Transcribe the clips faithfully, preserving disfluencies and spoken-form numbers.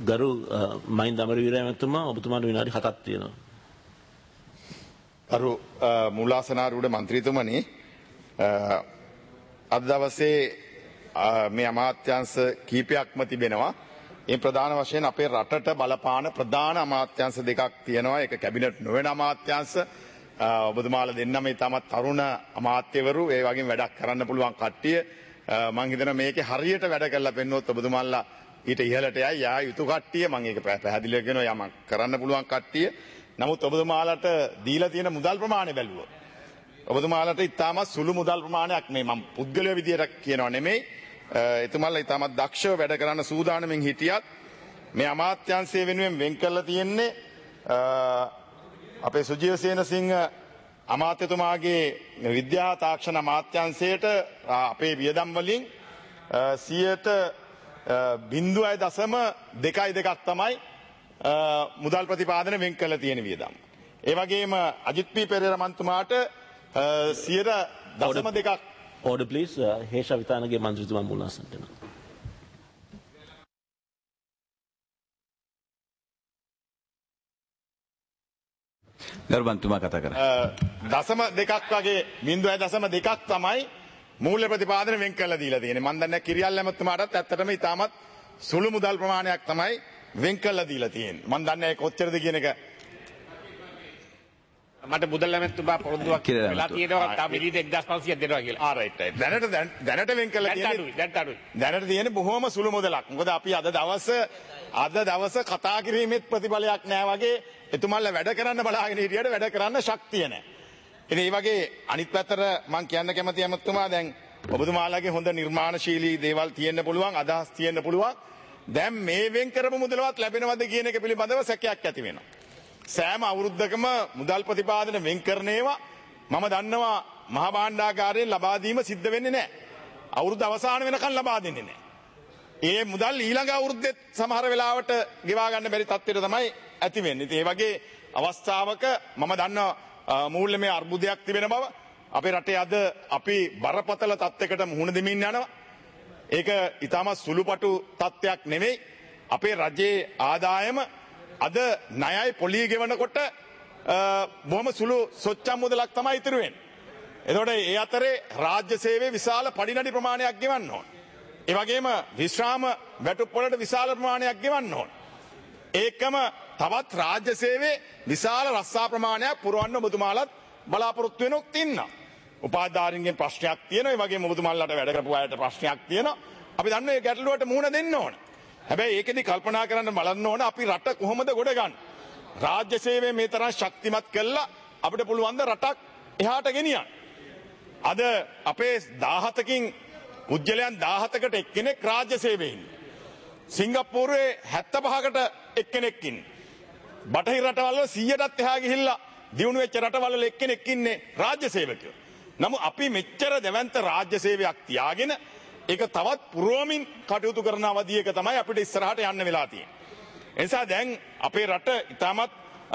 ගරු මහින්ද අමරවීර මහත්මයා ඔබතුමාට විනාඩි හතක් තියෙනවා. ගරු මූලාසනාරූඪ මන්ත්‍රීතුමනි අද දවසේ මේ අමාත්‍යාංශ කීපයක්ම තිබෙනවා. ඒ ප්‍රධාන වශයෙන් අපේ රටට බලපාන ප්‍රධාන අමාත්‍යාංශ දෙකක් තියෙනවා. ඒක කැබිනට් නොවන අමාත්‍යාංශ. ඔබතුමාලා දෙන්නම ඉතාමත් තරුණ අමාත්‍යවරු ඒ වගේම වැඩක් කරන්න පුළුවන් කට්ටිය. මම හිතනවා මේකේ හරියට වැඩ කරලා පෙන්නුවොත් ඔබතුමාලා ඊට ඉහළට යයි යා යුතු කට්ටිය. මම ඒක පැහැදිලිව කියනවා යමක් කරන්න පුළුවන් කට්ටිය. නමුත් ඔබතුමාලට දීලා තියෙන මුදල් ප්‍රමාණය බැලුවොත් ඔබතුමාලට ඉතාමත් සුළු මුදල් ප්‍රමාණයක් මේ මම පුද්ගලයා විදියට කියනවා නෙමෙයි. එතුමාලා ඉතාමත් දක්ෂව වැඩ කරන්න සූදානමින් හිටියත් මේ අමාත්‍යාංශය වෙනුවෙන් වෙන් කරලා තියෙන්නේ අපේ සුජීව සේනසිංහ අමාත්‍යතුමාගේ විද්‍යා තාක්ෂණ අමාත්‍යාංශයට අපේ වියදම් වලින් සියයට බිංදුවයි දශම දෙකයි දෙකක් තමයි මුදල් ප්‍රතිපාදන වෙන් කළ තියෙන වියදම්. ඒ වගේම අජිත් පී පෙරේරා මන්තුමාට සියයට දශම දෙකක්. Order please. හේෂා විතානගේ මන්ත්‍රීතුමා මූලාසනට එනවා. ගරු මන්ත්‍රීතුමා කතා කරා. දශම දෙකක් වගේ බිංදුවයි දශම දෙකක් තමයි මූල්‍ය ප්‍රතිපාදන වෙන් කළා දීලා තියෙන්නේ. මම දන්නේ කිරියල් ඇමතුමාටත් ඇත්තටම ඉතාමත් සුළු මුදල් ප්‍රමාණයක් තමයි වෙන් කළා දීලා තියෙන්නේ. මම දන්නේ ඒක කොච්චරද කියන එක මට මුදල් ඇමතුමා පොරොන්දුවක් වෙලා තියෙනවා තා මිලියන එක්දාස් පන්සියයක් දෙනවා කියලා. ආ රයිට් රයිට්. දැනට දැනට වෙන් කළා තියෙන්නේ දැනට අඩුයි. දැනට තියෙන්නේ බොහොම සුළු මුදලක්. මොකද අපි අද දවස අද දවස කතා කිරීමෙත් ප්‍රතිඵලයක් නැහැ වගේ එතුමාලා වැඩ කරන්න බලාගෙන හිටියට වැඩ කරන්න ශක්තිය නැහැ. ඉතින් මේ වගේ අනිත් පැත්තට මම කියන්න කැමති ඇමතුමා දැන් ඔබතුමාලාගේ හොඳ නිර්මාණශීලී දේවල් තියෙන්න පුළුවන් අදහස් තියෙන්න පුළුවන්. දැන් මේ වෙන් කරපු මුදලවත් ලැබෙනවද කියන එක පිළිබඳව සැකයක් ඇති වෙනවා. සෑම අවුරුද්දකම මුදල් ප්‍රතිපාදන වෙන් කරන ඒවා මම දන්නවා මහා භාණ්ඩාගාරයෙන් ලබා දීම සිද්ධ වෙන්නේ නැහැ. අවුරුද්ද අවසාන වෙනකන් ලබා දෙන්නේ නැහැ. ඒ මුදල් ඊළඟ අවුරුද්දෙත් සමහර වෙලාවට ගෙවා ගන්න බැරි තත්ත්වයට තමයි ඇති වෙන්නේ. ඉතින් ඒ වගේ අවස්ථාවක මම දන්නවා මූල්‍යමය අර්බුදයක් තිබෙන බව. අපේ රටේ අද අපි බරපතල තත්යකට මුහුණ දෙමින් යනවා. ඒක ඉතාමත් සුළුපටු තත්ත්වයක් නෙමෙයි. අපේ රජයේ ආදායම අද ණයයි පොලිය ගෙවනකොට බොහොම සුළු සොච්චම් මුදලක් තමයි ඉතුරු වෙන්නේ. එතකොට ඒ අතරේ රාජ්‍ය සේවයේ විශාල පඩිනඩි ප්‍රමාණයක් ගෙවන්න ඕන. ඒ වගේම විශ්‍රාම වැටුප් වලට විශාල ප්‍රමාණයක් ගෙවන්න ඕන. ඒකම තවත් රාජ්‍ය සේවයේ විශාල රස්සා ප්‍රමාණයක් පුරවන්න ඔබතුමාලත් බලාපොරොත්තු වෙනොත් ඉන්නවා. උපාධාරීන්ගෙන් ප්‍රශ්නයක් තියෙනවා. ඒ වගේම ඔබතුමාලට වැඩ කරපු අයට ප්‍රශ්නයක් තියෙනවා. අපි දන්නේ මේ ගැටලුවට මුහුණ දෙන්න ඕන. හැබැයි ඒකෙදි කල්පනා කරන්න බලන්න ඕන අපි රට කොහොමද ගොඩ ගන්න. රාජ්‍ය සේවය මේ තරම් ශක්තිමත් කළා අපිට පුළුවන් ද රටක් එහාට ගෙනියන්න. අද අපේ දාහතකින් පුජ්‍යලයන් දාහතකට එක්කෙනෙක් රාජ්‍ය සේවයේ ඉන්නේ. සිංගප්පූරුවේ හැත්තපහකට එක්කෙනෙක් ඉන්නේ. බටහිර රටවල් වල සීයටත් එහා ගිහිල්ලා දියුණු වෙච්ච රටවල් වල එක්කෙනෙක් ඉන්නේ රාජ්‍ය සේවකයෝ. නමුත් අපි මෙච්චර දැවැන්ත රාජ්‍ය සේවයක් තියාගෙන ඒක තවත් පුරවමින් කටයුතු කරන අවධියක තමයි අපිට ඉස්සරහට යන්න වෙලා තියෙන්නේ. ඒ නිසා දැන් අපේ රට ඉතාමත්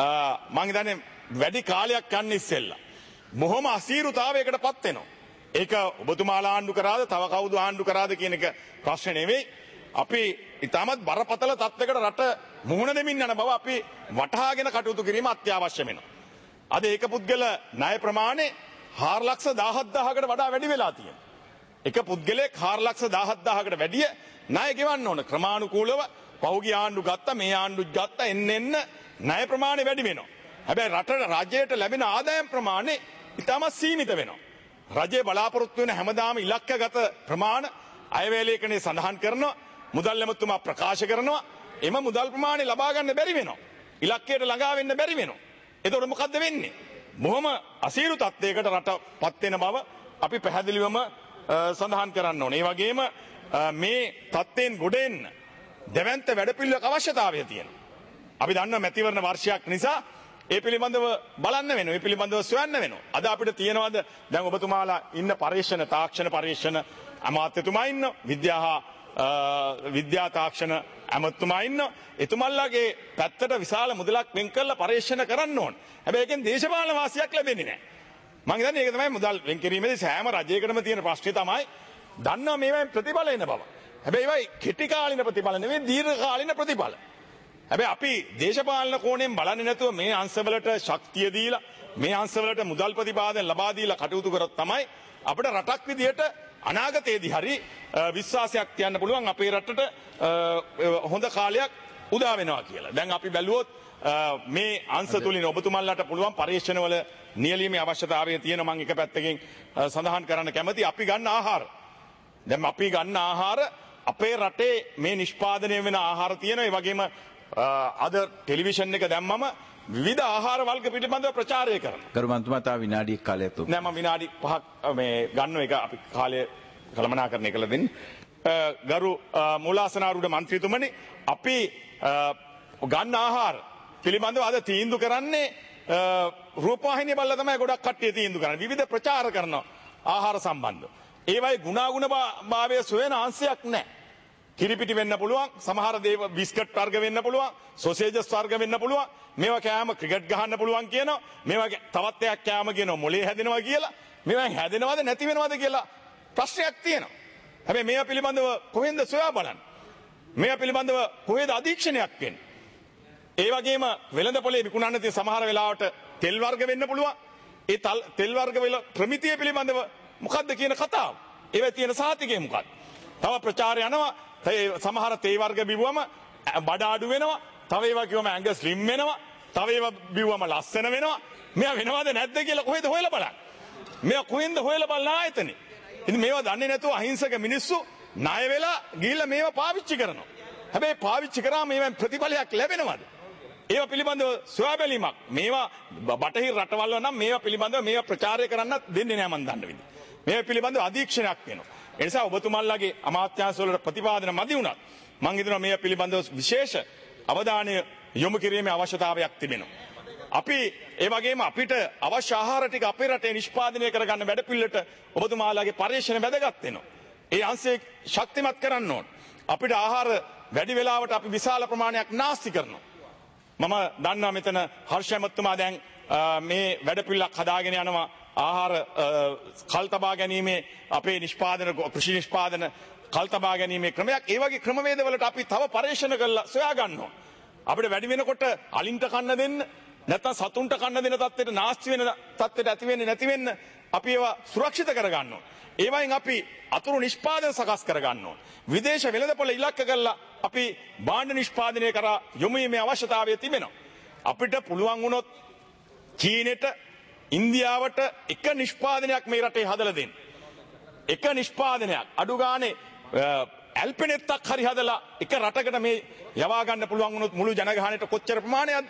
මම හිතන්නේ වැඩි කාලයක් යන්න ඉස්සෙල්ලා බොහොම අසීරුතාවයකට පත් වෙනවා. ඒක ඔබතුමාලා ආණ්ඩු කරාද තව කවුද ආණ්ඩු කරාද කියන එක ප්‍රශ්න නෙවෙයි. අපි ඉතාමත් බරපතල තත්ත්වයකට රට මුහුණ දෙමින් යන බව අපි වටහාගෙන කටයුතු කිරීම අත්‍යවශ්‍ය වෙනවා. අද ඒක පුද්ගල ණය ප්‍රමාණය හාර ලක්ෂ දහහත් දහසකට වඩා වැඩි වෙලා තියෙනවා. එක පුද්ගලයෙක් හාර ලක්ෂ දහහත් දහසකට වැඩිය ණය ගෙවන්න ඕන. ක්‍රමානුකූලව පහුගිය ආණ්ඩු ගත්තා මේ ආණ්ඩු ගත්තා එන්න එන්න ණය ප්‍රමාණය වැඩි වෙනවා. හැබැයි රටට රජයට ලැබෙන ආදායම් ප්‍රමාණය ඉතාමත් සීමිත වෙනවා. රජයේ බලාපොරොත්තු වෙන හැමදාම ඉලක්කගත ප්‍රමාණ අයවැයලේඛනයේ සඳහන් කරනවා. මුදල් ඇමතුමා ප්‍රකාශ කරනවා. එම මුදල් ප්‍රමාණය ලබා ගන්න බැරි වෙනවා. ඉලක්කයට ළඟා වෙන්න බැරි වෙනවා. එතකොට මොකද්ද වෙන්නේ? බොහොම අසීරු තත්ත්වයකට රටපත් වෙන බව අපි පැහැදිලිවම සඳහන් කරන්න ඕනේ. ඒ වගේම මේ තත්ත්වයෙන් ගොඩ එන්න දැවැන්ත වැඩපිළිවෙලක අවශ්‍යතාවය තියෙනවා. අපි දන්නවා මැතිවරණ වර්ෂයක් නිසා ඒ පිළිබඳව බලන්න වෙනවා. ඒ පිළිබඳව සොයන්න වෙනවා. අද අපිට තියෙනවද දැන් ඔබතුමාලා ඉන්න පරීක්ෂණ තාක්ෂණ පරීක්ෂණ අමාත්‍යතුමා ඉන්න විද්‍යා විද්‍යා තාක්ෂණ ඇමතුමා ඉන්න එතුමල්ලාගේ පැත්තට විශාල මුදලක් වෙන් කරලා පරීක්ෂණ කරන්න ඕන. හැබැයි ඒකෙන් දේශපාලන වාසියක් ලැබෙන්නේ නැහැ. මම හිතන්නේ ඒක තමයි මුදල් වෙන් කිරීමේදී සෑම රජයකටම තියෙන ප්‍රශ්නේ තමයි දන්නවා මේවෙන් ප්‍රතිඵල එන බව. හැබැයි ඒවයි කෙටි කාලින ප්‍රතිඵල නෙවෙයි දීර්ඝ කාලින ප්‍රතිඵල. හැබැයි අපි දේශපාලන කෝණයෙන් බලන්නේ නැතුව මේ අංශවලට ශක්තිය දීලා මේ අංශවලට මුදල් ප්‍රතිපාදන ලබා දීලා කටයුතු කරොත් තමයි අපිට රටක් විදියට අනාගතයේදී හරි විශ්වාසයක් තියන්න පුළුවන් අපේ රටට හොඳ කාලයක් උදා වෙනවා කියලා. දැන් අපි බැලුවොත් මේ අංශ තුලින් ඔබතුමන්ලාට පුළුවන් පරීක්ෂණවල නියැලීමේ අවශ්‍යතාවය තියෙන මම එක පැත්තකින් සඳහන් කරන්න කැමති අපි ගන්න ආහාර. දැන් අපි ගන්න ආහාර අපේ රටේ මේ නිෂ්පාදනය වෙන ආහාර තියෙන ඒ වගේම අද ටෙලිවිෂන් එක දැම්මම විවිධ ආහාර වර්ග පිළිබඳව ප්‍රචාරය කරනවා. ගරු මන්තුමා තා විනාඩියක් කාලයක් තුන. නෑ මම විනාඩි පහක් මේ ගන්න එක අපි කාලය කළමනාකරණය කළ දෙන්න. ගරු මූලාසනාරූඪ මන්ත්‍රීතුමනි අපි ගන්න ආහාර පිළිබඳව අද තීන්දුව කරන්නේ රූපවාහිනිය බලලා තමයි ගොඩක් කට්ටිය තීන්දුව කරන්නේ. විවිධ ප්‍රචාර කරනවා ආහාර සම්බන්ධව. ඒවයි ගුණාගුණ භාවය සොයන අංශයක් නැහැ. කිරිපිටි වෙන්න පුළුවන්, සමහර දේව බිස්කට් වර්ග වෙන්න පුළුවන්, සොසේජස් වර්ග වෙන්න පුළුවන්. මේවා කෑම ක්‍රිකට් ගහන්න පුළුවන් කියනවා. මේවා තවත් එකක් කෑම කියනවා මොලේ හැදෙනවා කියලා. මේවා හැදෙනවද නැති වෙනවද කියලා ප්‍රශ්නයක් තියෙනවා. හැබැයි මේවා පිළිබඳව කොහෙන්ද සොයා බලන්නේ? මේවා පිළිබඳව කොහෙද අධීක්ෂණයක් වෙන්නේ? ඒ වගේම වෙළඳපොලේ විකුණන්න තියෙන සමහර වෙලාවට තෙල් වර්ග වෙන්න පුළුවන්. ඒ තෙල් වර්ග වල ප්‍රමිතිය පිළිබඳව මොකද්ද කියන කතාව? ඒවා තියෙන සාතිකය මොකක්ද? තව ප්‍රචාරය යනවා. සමහර තේ වර්ග බිව්වම බඩ අඩු වෙනවා. තව ඒවා කිව්වම ඇඟ ස්ලිම් වෙනවා. තව ඒවා බිව්වම ලස්සන වෙනවා. මෙයා වෙනවද නැද්ද කියලා කොහෙද හොයලා බලන්නේ? මෙයා කොහෙන්ද හොයලා බලන ආයතනේ? ඉතින් මේවා දන්නේ නැතුව අහිංසක මිනිස්සු ණය වෙලා ගිහිල්ලා මේවා පාවිච්චි කරනවා. හැබැයි පාවිච්චි කරාම මේවෙන් ප්‍රතිඵලයක් ලැබෙනවද? ඒවා පිළිබඳව සොයා බැලීමක් මේවා බටහිර රටවල් වල නම් මේවා පිළිබඳව මේවා ප්‍රචාරය කරන්නත් දෙන්නේ නැහැ මන් දන්න විදිහ. මේවා පිළිබඳව අධීක්ෂණයක් වෙනවා. ඒ නිසා ඔබතුමන්ලාගේ අමාත්‍යාංශ වල ප්‍රතිපාදන මදි වුණත් මම හිතනවා මේ පිළිබඳව විශේෂ අවධානය යොමු කිරීමේ අවශ්‍යතාවයක් තිබෙනවා. අපි ඒ වගේම අපිට අවශ්‍ය ආහාර ටික අපේ රටේ නිෂ්පාදනය කරගන්න වැඩපිළිවෙලට ඔබතුමාලාගේ පරිශ්‍රණ වැදගත් වෙනවා. ඒ අංශය ශක්තිමත් කරන්න ඕන. අපිට ආහාර වැඩි වෙලාවට අපි විශාල ප්‍රමාණයක් නාස්ති කරනවා. මම දන්නවා මෙතන හර්ෂ මහත්මයා දැන් මේ වැඩපිළිවෙලක් හදාගෙන යනවා ආහාර කල් තබා ගැනීමේ අපේ නිෂ්පාදන කෘෂි නිෂ්පාදන කල් තබා ගැනීමේ ක්‍රමයක්. ඒ වගේ ක්‍රමවේදවලට අපි තව පරීක්ෂණ කරලා සොයා ගන්න ඕන. අපිට වැඩි වෙනකොට අලින්ට කන්න දෙන්න නැත්නම් සතුන්ට කන්න දෙන තත්ත්වයට නාස්ති වෙන තත්ත්වයට ඇති වෙන්නේ නැති වෙන්න අපි ඒවා සුරක්ෂිත කර ගන්න ඕන. ඒ වයින් අපි අතුරු නිෂ්පාදන සකස් කර ගන්න ඕන. විදේශ වෙළඳපොළ ඉලක්ක කරලා අපි භාණ්ඩ නිෂ්පාදනය කරා යොමු වීමේ අවශ්‍යතාවය තිබෙනවා. අපිට පුළුවන් වුණොත් චීනෙට ඉන්දියාවට එක නිෂ්පාදනයක් මේ රටේ හදලා දෙන්න. එක නිෂ්පාදනයක් අඩු ගානේ ඇල්පෙනෙත්තක් හරි හදලා එක රටකට මේ යවා ගන්න පුළුවන් වුණොත් මුළු ජනගහනයට කොච්චර ප්‍රමාණයක්ද?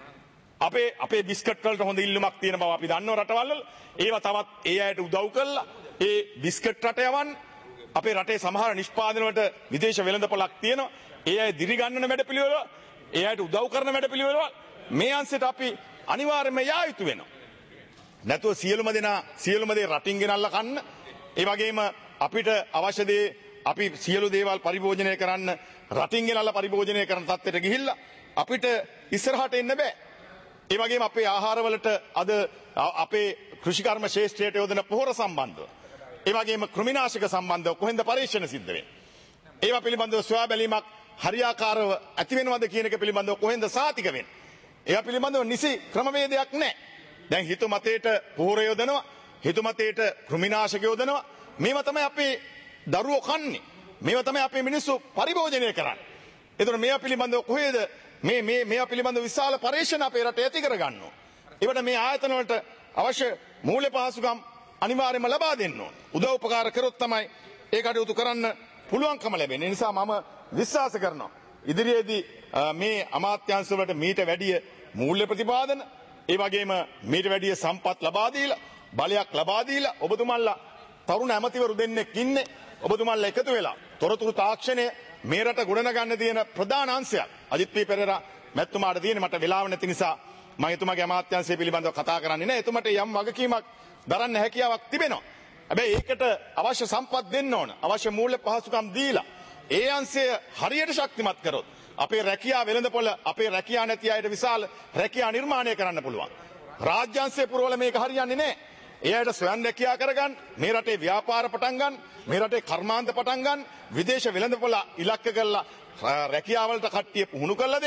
අපේ අපේ බිස්කට් වලට හොඳ ඉල්ලුමක් තියෙන බව අපි දන්නවා රටවල් වල. ඒවා තවත් ඒ අයට උදව් කරලා ඒ බිස්කට් රට යවන්න. අපේ රටේ සමහර නිෂ්පාදන වලට විදේශ වෙළඳපොළක් තියෙනවා. ඒ අය දිරි ගන්නන වැඩපිළිවෙල, ඒ අයට උදව් කරන වැඩපිළිවෙල මේ අංශයට අපි අනිවාර්යයෙන්ම යා යුතු වෙනවා. නැතුව සියලුම දෙනා සියලුම දේ රටින් ගෙනල්ලා කන්න. ඒ වගේම අපිට අවශ්‍ය දේ අපි සියලු දේවල් පරිභෝජනය කරන්න රටින් ගෙනල්ලා පරිභෝජනය කරන තත්ත්වයට ගිහිල්ලා අපිට ඉස්සරහට එන්න බෑ. ඒ වගේම අපේ ආහාරවලට අද අපේ කෘෂිකර්ම ශේෂ්ත්‍රයට යොදන පොහොර සම්බන්ධව ඒ වගේම කෘමිනාශක සම්බන්ධව කොහෙන්ද පරීක්ෂණ සිද්ධ වෙන්නේ? ඒවා පිළිබඳව සොයා බැලීමක් හරියාකාරව ඇති වෙනවද කියන එක පිළිබඳව කොහෙන්ද සාතික වෙන්නේ? ඒවා පිළිබඳව නිසි ක්‍රමවේදයක් නැහැ. දැන් හිතු මතේට පොහොර යොදනවා, හිතු මතේට කෘමිනාශක යොදනවා. මේවා තමයි අපේ දරුවෝ කන්නේ. මේවා තමයි අපේ මිනිස්සු පරිභෝජනය කරන්නේ. ඒතකොට මේවා පිළිබඳව කොහෙද මේ මේ මේවා පිළිබඳව විශාල පරීක්ෂණ අපේ රටේ ඇති කර ගන්නවා. ඒවට මේ ආයතන වලට අවශ්‍ය මූල්‍ය පහසුකම් අනිවාර්යයෙන්ම ලබා දෙන්න ඕන. උදව් උපකාර කරොත් තමයි ඒ කටයුතු කරන්න පුළුවන්කම ලැබෙන්නේ. ඒ නිසා මම විශ්වාස කරනවා ඉදිරියේදී මේ අමාත්‍යාංශ වලට මීට වැඩිය මූල්‍ය ප්‍රතිපාදන ඒ වගේම මීට වැඩිය සම්පත් ලබා දීලා බලයක් ලබා දීලා ඔබතුමන්ලා තරුණ ඇමතිවරු දෙන්නෙක් ඉන්නේ. ඔබතුමන්ලා එකතු වෙලා තොරතුරු තාක්ෂණය මේ රට ගොඩනගන්න තියෙන ප්‍රධාන අංශයක්. අජිත් පී පෙරේරා මැතිතුමාට තියෙන මට වෙලාව නැති නිසා මම එතුමාගේ අමාත්‍යාංශය පිළිබඳව කතා කරන්නේ නැහැ. එතුමාට යම් වගකීමක් දරන්න හැකියාවක් තිබෙනවා. හැබැයි ඒකට අවශ්‍ය සම්පත් දෙන්න ඕන. අවශ්‍ය මූල්‍ය පහසුකම් දීලා ඒ අංශය හරියට ශක්තිමත් කරොත් අපේ රැකියාව වෙළඳපොළ අපේ රැකියාව නැති අයට විශාල රැකියාව නිර්මාණය කරන්න පුළුවන්. රාජ්‍ය අංශය පුරවල මේක හරියන්නේ නැහැ. ඒ අයට ස්වයං රැකියාව කරගන්න, මේ රටේ ව්‍යාපාර පටන් ගන්න, මේ රටේ කර්මාන්ත පටන් ගන්න, විදේශ වෙළඳපොළ ඉලක්ක කරලා රැකියාව වලට කට්ටිය පුහුණු කරලා දෙන්න.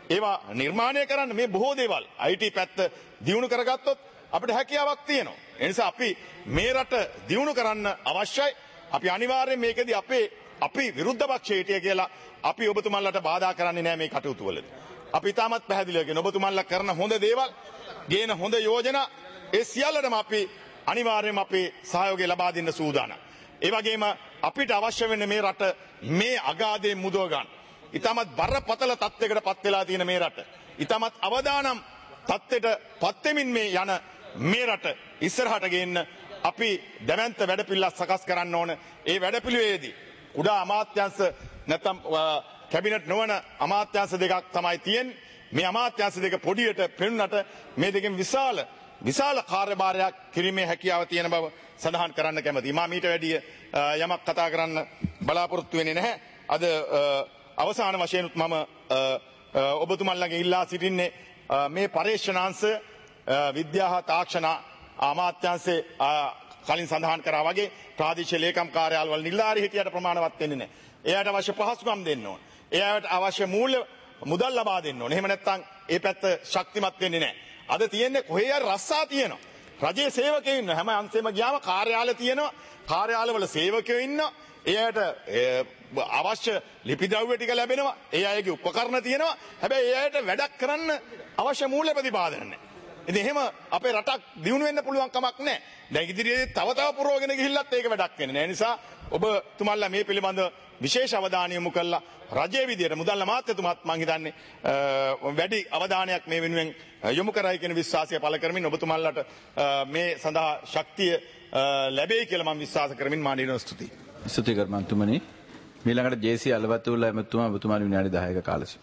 ඒවා නිර්මාණය කරන්න මේ බොහෝ දේවල් I T පැත්ත දියුණු කරගත්තොත් අපිට හැකියාවක් තියෙනවා. ඒ නිසා අපි මේ රට දියුණු කරන්න අවශ්‍යයි. අපි අනිවාර්යයෙන් මේකෙදි අපේ අපි විරුද්ධ පක්ෂයේ හිටිය කියලා අපි ඔබතුමන්ලට බාධා කරන්නේ නැහැ මේ කටයුතු වලදී. අපි තාමත් පැහැදිලිව කියන ඔබතුමන්ලා කරන හොඳ දේවල්, ගේන හොඳ යෝජනා ඒ සියල්ලටම අපි අනිවාර්යයෙන්ම අපි සහයෝගය ලබා දෙන්න සූදානම්. ඒ වගේම අපිට අවශ්‍ය වෙන්නේ මේ රට මේ අගාධයෙන් මුදව ගන්න. ඊටමත් බරපතල තත්යකට පත් වෙලා තියෙන මේ රට. ඊටමත් අවදානම් තත්ත්වයට පත් වෙමින් මේ යන මේ රට ඉස්සරහට ගෙන්න අපි දැවැන්ත වැඩපිළිවෙලක් සකස් කරන්න ඕන. ඒ වැඩපිළිවෙලේදී කුඩා අමාත්‍යාංශ නැත්නම් කැබිනට් නොවන අමාත්‍යාංශ දෙකක් තමයි තියෙන්නේ. මේ අමාත්‍යාංශ දෙක පොඩියට පෙනුනට මේ දෙකෙන් විශාල විශාල කාර්යභාරයක් කිරීමේ හැකියාව තියෙන බව සඳහන් කරන්න කැමතියි. මා මීට වැඩිය යමක් කතා කරන්න බලාපොරොත්තු වෙන්නේ නැහැ. අද අවසාන වශයෙන් මම ඔබතුමන්ලගේ ඉල්ලා සිටින්නේ මේ පරීක්ෂණාංශ විද්‍යා හා තාක්ෂණ අමාත්‍යාංශයේ කලින් සඳහන් කරා වගේ ප්‍රාදේශීය ලේකම් කාර්යාලවල නිලධාරී හිටියට ප්‍රමාණවත් වෙන්නේ නැහැ. එයාට අවශ්‍ය පහසුකම් දෙන්න ඕන. එයාට අවශ්‍ය මූල්‍ය මුදල් ලබා දෙන්න ඕන. එහෙම නැත්නම් ඒ පැත්ත ශක්තිමත් වෙන්නේ නැහැ. අද තියෙන්නේ කොහේ හරි රස්සා තියෙනවා. රජයේ සේවකයෝ ඉන්න හැම අංශෙම ගියාම කාර්යාල තියෙනවා. කාර්යාලවල සේවකයෝ ඉන්නවා. එයාට අවශ්‍ය ලිපි ද්‍රව්‍ය ටික ලැබෙනවා. ඒ අයගේ උපකරණ තියෙනවා. හැබැයි ඒ අයට වැඩක් කරන්න අවශ්‍ය මූල්‍ය ප්‍රතිපාදන නැහැ. ඉතින් එහෙම අපේ රටක් දියුණු වෙන්න පුළුවන් කමක් නැහැ. දැන් ඉදිරියේ තව තව පුරවගෙන ගිහිල්ලත් ඒක වැඩක් වෙන්නේ නැහැ. ඒ නිසා ඔබ තුමන්ලා මේ පිළිබඳ විශේෂ අවධානය යොමු කළා. රජයේ විදියට මුදල් අමාත්‍යතුමාත් මම හිතන්නේ වැඩි අවධානයක් මේ වෙනුවෙන් යොමු කරයි කියන විශ්වාසය පළ කරමින් ඔබතුමන්ලාට මේ සඳහා ශක්තිය ලැබෙයි කියලා මම විශ්වාස කරමින් මා නිරෝධ ස්තුතියි. ස්තුති කරමන්තුමනි. මීළඟට ජේ.සී. අලවතුල්ලා එමෙතුමා ඔබතුමාට විනාඩි දහයක කාලසීම.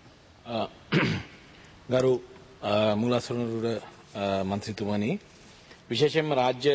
ගරු මූලාසනරුර මන්ත්‍රීතුමනි, විශේෂයෙන්ම රාජ්‍ය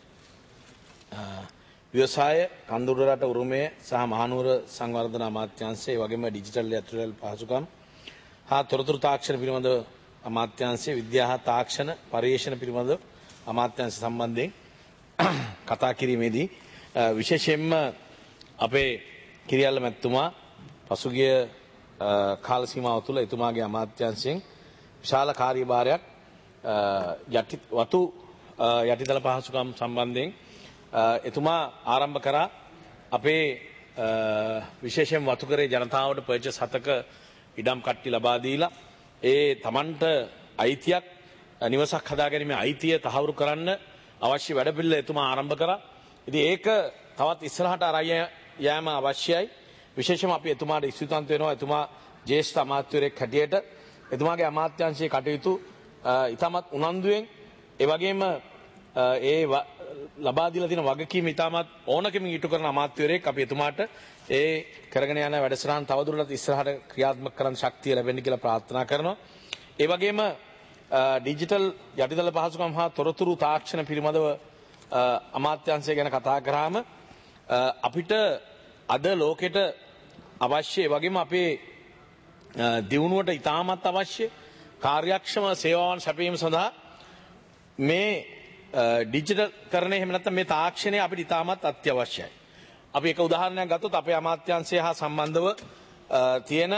ව්‍යවසාය කඳුරු රට උරුමය සහ මහනුවර සංවර්ධන අමාත්‍යාංශය වගේම ඩිජිටල් යතුරුපැල් පහසුකම් හා තොරතුරු තාක්ෂණ පිළිබඳ අමාත්‍යාංශය විද්‍යා හා තාක්ෂණ පර්යේෂණ පිළිබඳ අමාත්‍යාංශ සම්බන්ධයෙන් කතා කිරීමේදී විශේෂයෙන්ම අපේ කිරියල්ල මැතිතුමා පසුගිය කාල සීමාව තුළ එතුමාගේ අමාත්‍යාංශයෙන් විශාල කාර්යභාරයක් යටි වතු යටිතල පහසුකම් සම්බන්ධයෙන් එතුමා ආරම්භ කරා. අපේ විශේෂයෙන් වතුකරේ ජනතාවට පර්චස් හතක ඉඩම් කට්ටි ලබා දීලා ඒ Tamanට අයිතියක් නිවසක් හදා ගැනීමේ අයිතිය තහවුරු කරන්න අවශ්‍ය වැඩපිළිවෙල එතුමා ආරම්භ කරා. ඉතින් ඒක තවත් ඉස්සරහට අරගෙන යෑම අවශ්‍යයි. විශේෂයෙන්ම අපි එතුමාට ස්තුතිවන්ත වෙනවා. එතුමා ජ්‍යෙෂ්ඨ අමාත්‍යවරයෙක් හැටියට එතුමාගේ අමාත්‍යාංශයේ කටයුතු ඉතාමත් උනන්දුවෙන් ඒ වගේම ඒ ලබා දීලා තියෙන වගකීම ඉතාමත් ඕනකමින් ඉටු කරන අමාත්‍යවරයෙක්. අපි එතුමාට ඒ කරගෙන යන වැඩසටහන් තවදුරටත් ඉස්සරහට ක්‍රියාත්මක කරන්න ශක්තිය ලැබෙන්න කියලා ප්‍රාර්ථනා කරනවා. ඒ වගේම ඩිජිටල් යටිතල පහසුකම් හා තොරතුරු තාක්ෂණ පිළිබඳව අමාත්‍යාංශය ගැන කතා කරාම අපිට අද ලෝකෙට අවශ්‍ය ඒ වගේම අපේ දියුණුවට ඉතාමත් අවශ්‍ය කාර්යක්ෂම සේවාවන් සැපයීම සඳහා මේ ඩිජිටල් කරණය එහෙම නැත්නම් මේ තාක්ෂණය අපිට ඉතාමත් අත්‍යවශ්‍යයි. අපි එක උදාහරණයක් ගත්තොත් අපේ අමාත්‍යාංශය හා සම්බන්ධව තියෙන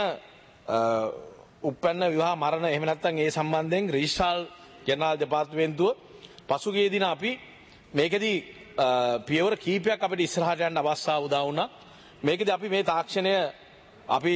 උප්පන්න විවාහ මරණ එහෙම නැත්නම් ඒ සම්බන්ධයෙන් රෙජිස්ට්‍රාර් ජෙනරාල් දෙපාර්තමේන්තුව පසුගිය දින අපි මේකෙදී පියවර කීපයක් අපිට ඉස්සරහට යන්න අවස්ථාව උදා වුණා. මේකෙදී අපි මේ තාක්ෂණය අපි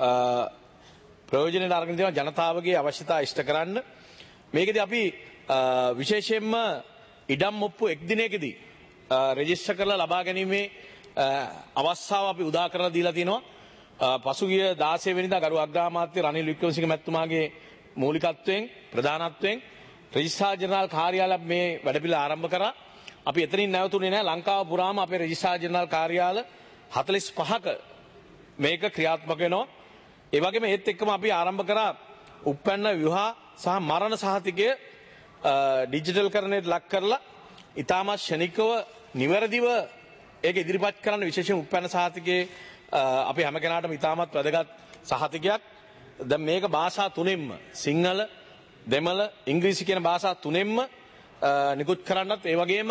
ප්‍රයෝජනෙට අරගෙන තියෙන ජනතාවගේ අවශ්‍යතා ඉෂ්ට කරන්න. මේකෙදී අපි විශේෂයෙන්ම ඉඩම් ඔප්පු එක් දිනයකදී රෙජිස්ටර් කරලා ලබා ගැනීමේ අවස්ථාව අපි උදා කරලා දීලා තිනවා. පසුගිය දාසය වෙනිදා ගරු අග්‍රාමාත්‍ය රනිල් වික්‍රමසිංහ මැතිතුමාගේ මූලිකත්වයෙන් ප්‍රධානත්වයෙන් රෙජිස්ට්‍රාර් ජෙනරාල් කාර්යාලය මේ වැඩපිළිවෙල ආරම්භ කරා. අපි එතනින් නැවතුනේ නැහැ. ලංකාව පුරාම අපේ රෙජිස්ට්‍රාර් ජෙනරාල් කාර්යාල හතළිස් පහක මේක ක්‍රියාත්මක වෙනවා. ඒ වගේම ඒත් එක්කම අපි ආරම්භ කරා උප්පන්න විවාහ සහ මරණ සහතිකය ඩිජිටල් කරණයට ලක් කරලා ඉතාමත් ශනිකව නිවැරදිව ඒක ඉදිරිපත් කරන්න විශේෂයෙන් උප්පන්න සහතිකයේ අපි හැම කෙනාටම ඉතාමත් වැදගත් සහතිකයක්. දැන් මේක භාෂා තුනෙන්ම සිංහල, දෙමළ, ඉංග්‍රීසි කියන භාෂා තුනෙන්ම නිකුත් කරන්නත් ඒ වගේම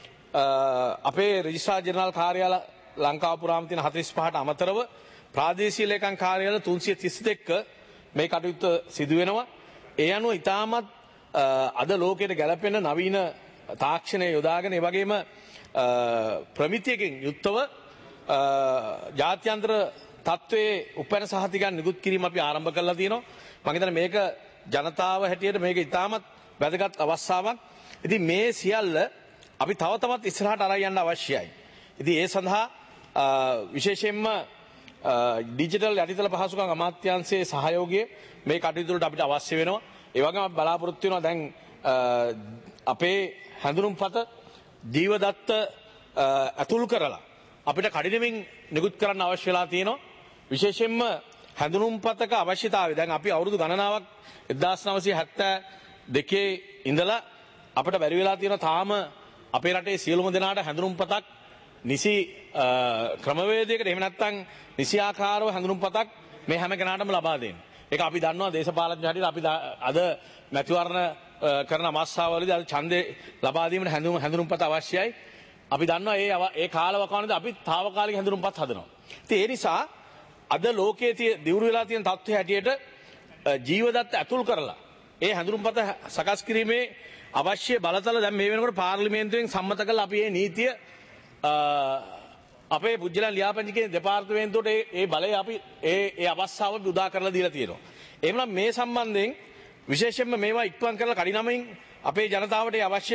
අපේ රෙජිස්ට්‍රාර් ජෙනරාල් කාර්යාල ලංකාව පුරාම තියෙන හතළිස් පහට අමතරව ප්‍රාදේශීය ලේකම් කාර්යාල තුන්සිය තිස් දෙක මේ කටයුත්ත සිදු වෙනවා. ඒ අනුව ඉතාමත් අද ලෝකයට ගැලපෙන නවීන තාක්ෂණය යොදාගෙන ඒ වගේම ප්‍රමිතියකින් යුක්තව ජාත්‍යන්තර තත්ත්වයේ උපැන සහතිකයන් නිකුත් කිරීම අපි ආරම්භ කරලා තියෙනවා. මම හිතන්නේ මේක ජනතාව හැටියට මේක ඉතාමත් වැදගත් අවස්ථාවක්. ඉතින් මේ සියල්ල අපි තව තවත් ඉස්සරහට අරන් යන්න අවශ්‍යයි. ඉතින් ඒ සඳහා විශේෂයෙන්ම ඩිජිටල් යටිතල පහසුකම් අමාත්‍යාංශයේ සහයෝගය මේ කටයුතු වලට අපිට අවශ්‍ය වෙනවා. ඒ වගේම අපි බලාපොරොත්තු වෙනවා දැන් අපේ හැඳුනුම්පත ජීවදත්ත අතුල් කරලා අපිට කඩිනමින් නිකුත් කරන්න අවශ්‍ය වෙලා තියෙනවා. විශේෂයෙන්ම හැඳුනුම්පතක අවශ්‍යතාවය දැන් අපි අවුරුදු ගණනාවක් එක්දාස් නවසිය හැත්තෑ දෙකේ ඉඳලා අපිට බැරි වෙලා තියෙනවා තාම අපේ රටේ සියලුම දෙනාට හැඳුනුම්පතක් නිසි ක්‍රමවේදයකට එහෙම නැත්නම් නිසියාකාරව හැඳුනුම්පතක් මේ හැම කෙනාටම ලබා දෙන්න. ඒක අපි දන්නවා දේශපාලඥ හැටියට අපි අද මැතිවරණ කරන අවස්ථාවවලදී අද ඡන්දේ ලබා දීමට හැඳුම් හැඳුනුම්පත අවශ්‍යයි. අපි දන්නවා ඒ ඒ කාලවකවානුවේදී අපි తాවකාලික හැඳුනුම්පත් හදනවා. ඉතින් ඒ නිසා අද ලෝකයේ තියෙන දියුණු වෙලා තියෙන තත්ත්වය හැටියට ජීවදත්ත ඇතුල් කරලා ඒ හැඳුනුම්පත සකස් කිරීමේ අවශ්‍ය බලතල දැන් මේ වෙනකොට පාර්ලිමේන්තුවෙන් සම්මත කරලා අපි මේ නීතිය අපේ පුජ්‍යලන් ලියාපදිංචි කියන දෙපාර්තමේන්තුවට ඒ ඒ බලය අපි ඒ ඒ අවස්ථාව උදා කරලා දීලා තියෙනවා. එහෙනම් මේ සම්බන්ධයෙන් විශේෂයෙන්ම මේවා ඉක්මන් කරලා කඩිනමින් අපේ ජනතාවට අවශ්‍ය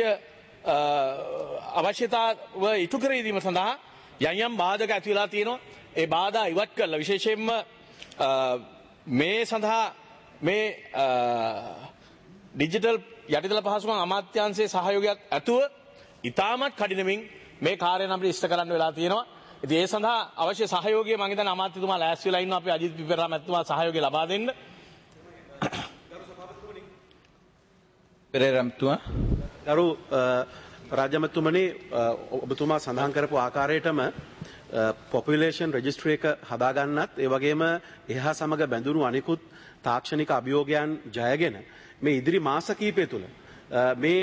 අවශ්‍යතාව ඉටු කර දීම සඳහා යම් යම් බාධක ඇති වෙලා තියෙනවා. ඒ බාධා ඉවත් කරලා විශේෂයෙන්ම මේ සඳහා මේ ඩිජිටල් යටිතල පහසුකම් අමාත්‍යාංශයේ සහයෝගයත් ඇතුව ඉතාමත් කඩිනමින් මේ කාර්යය අපිට ඉෂ්ට කරන්න වෙලා තියෙනවා. ඉතින් ඒ සඳහා අවශ්‍ය සහයෝගය මම හිතන්නේ අමාත්‍යතුමා ලෑස්ති වෙලා ඉන්නවා අපේ අජිත් පිපරා මැතිතුමා සහයෝගය ලබා දෙන්න. පෙරේරා මැතිතුමා ගරු රාජ්‍යමතුමනි ඔබතුමා සඳහන් කරපු ආකාරයටම පොපියුලේෂන් රෙජිස්ට්‍රි එක හදා ගන්නත් ඒ වගේම එහා සමග බැඳුණු අනිකුත් තාක්ෂණික අභියෝගයන් ජයගෙන මේ ඉදිරි මාස කිහිපය තුළ මේ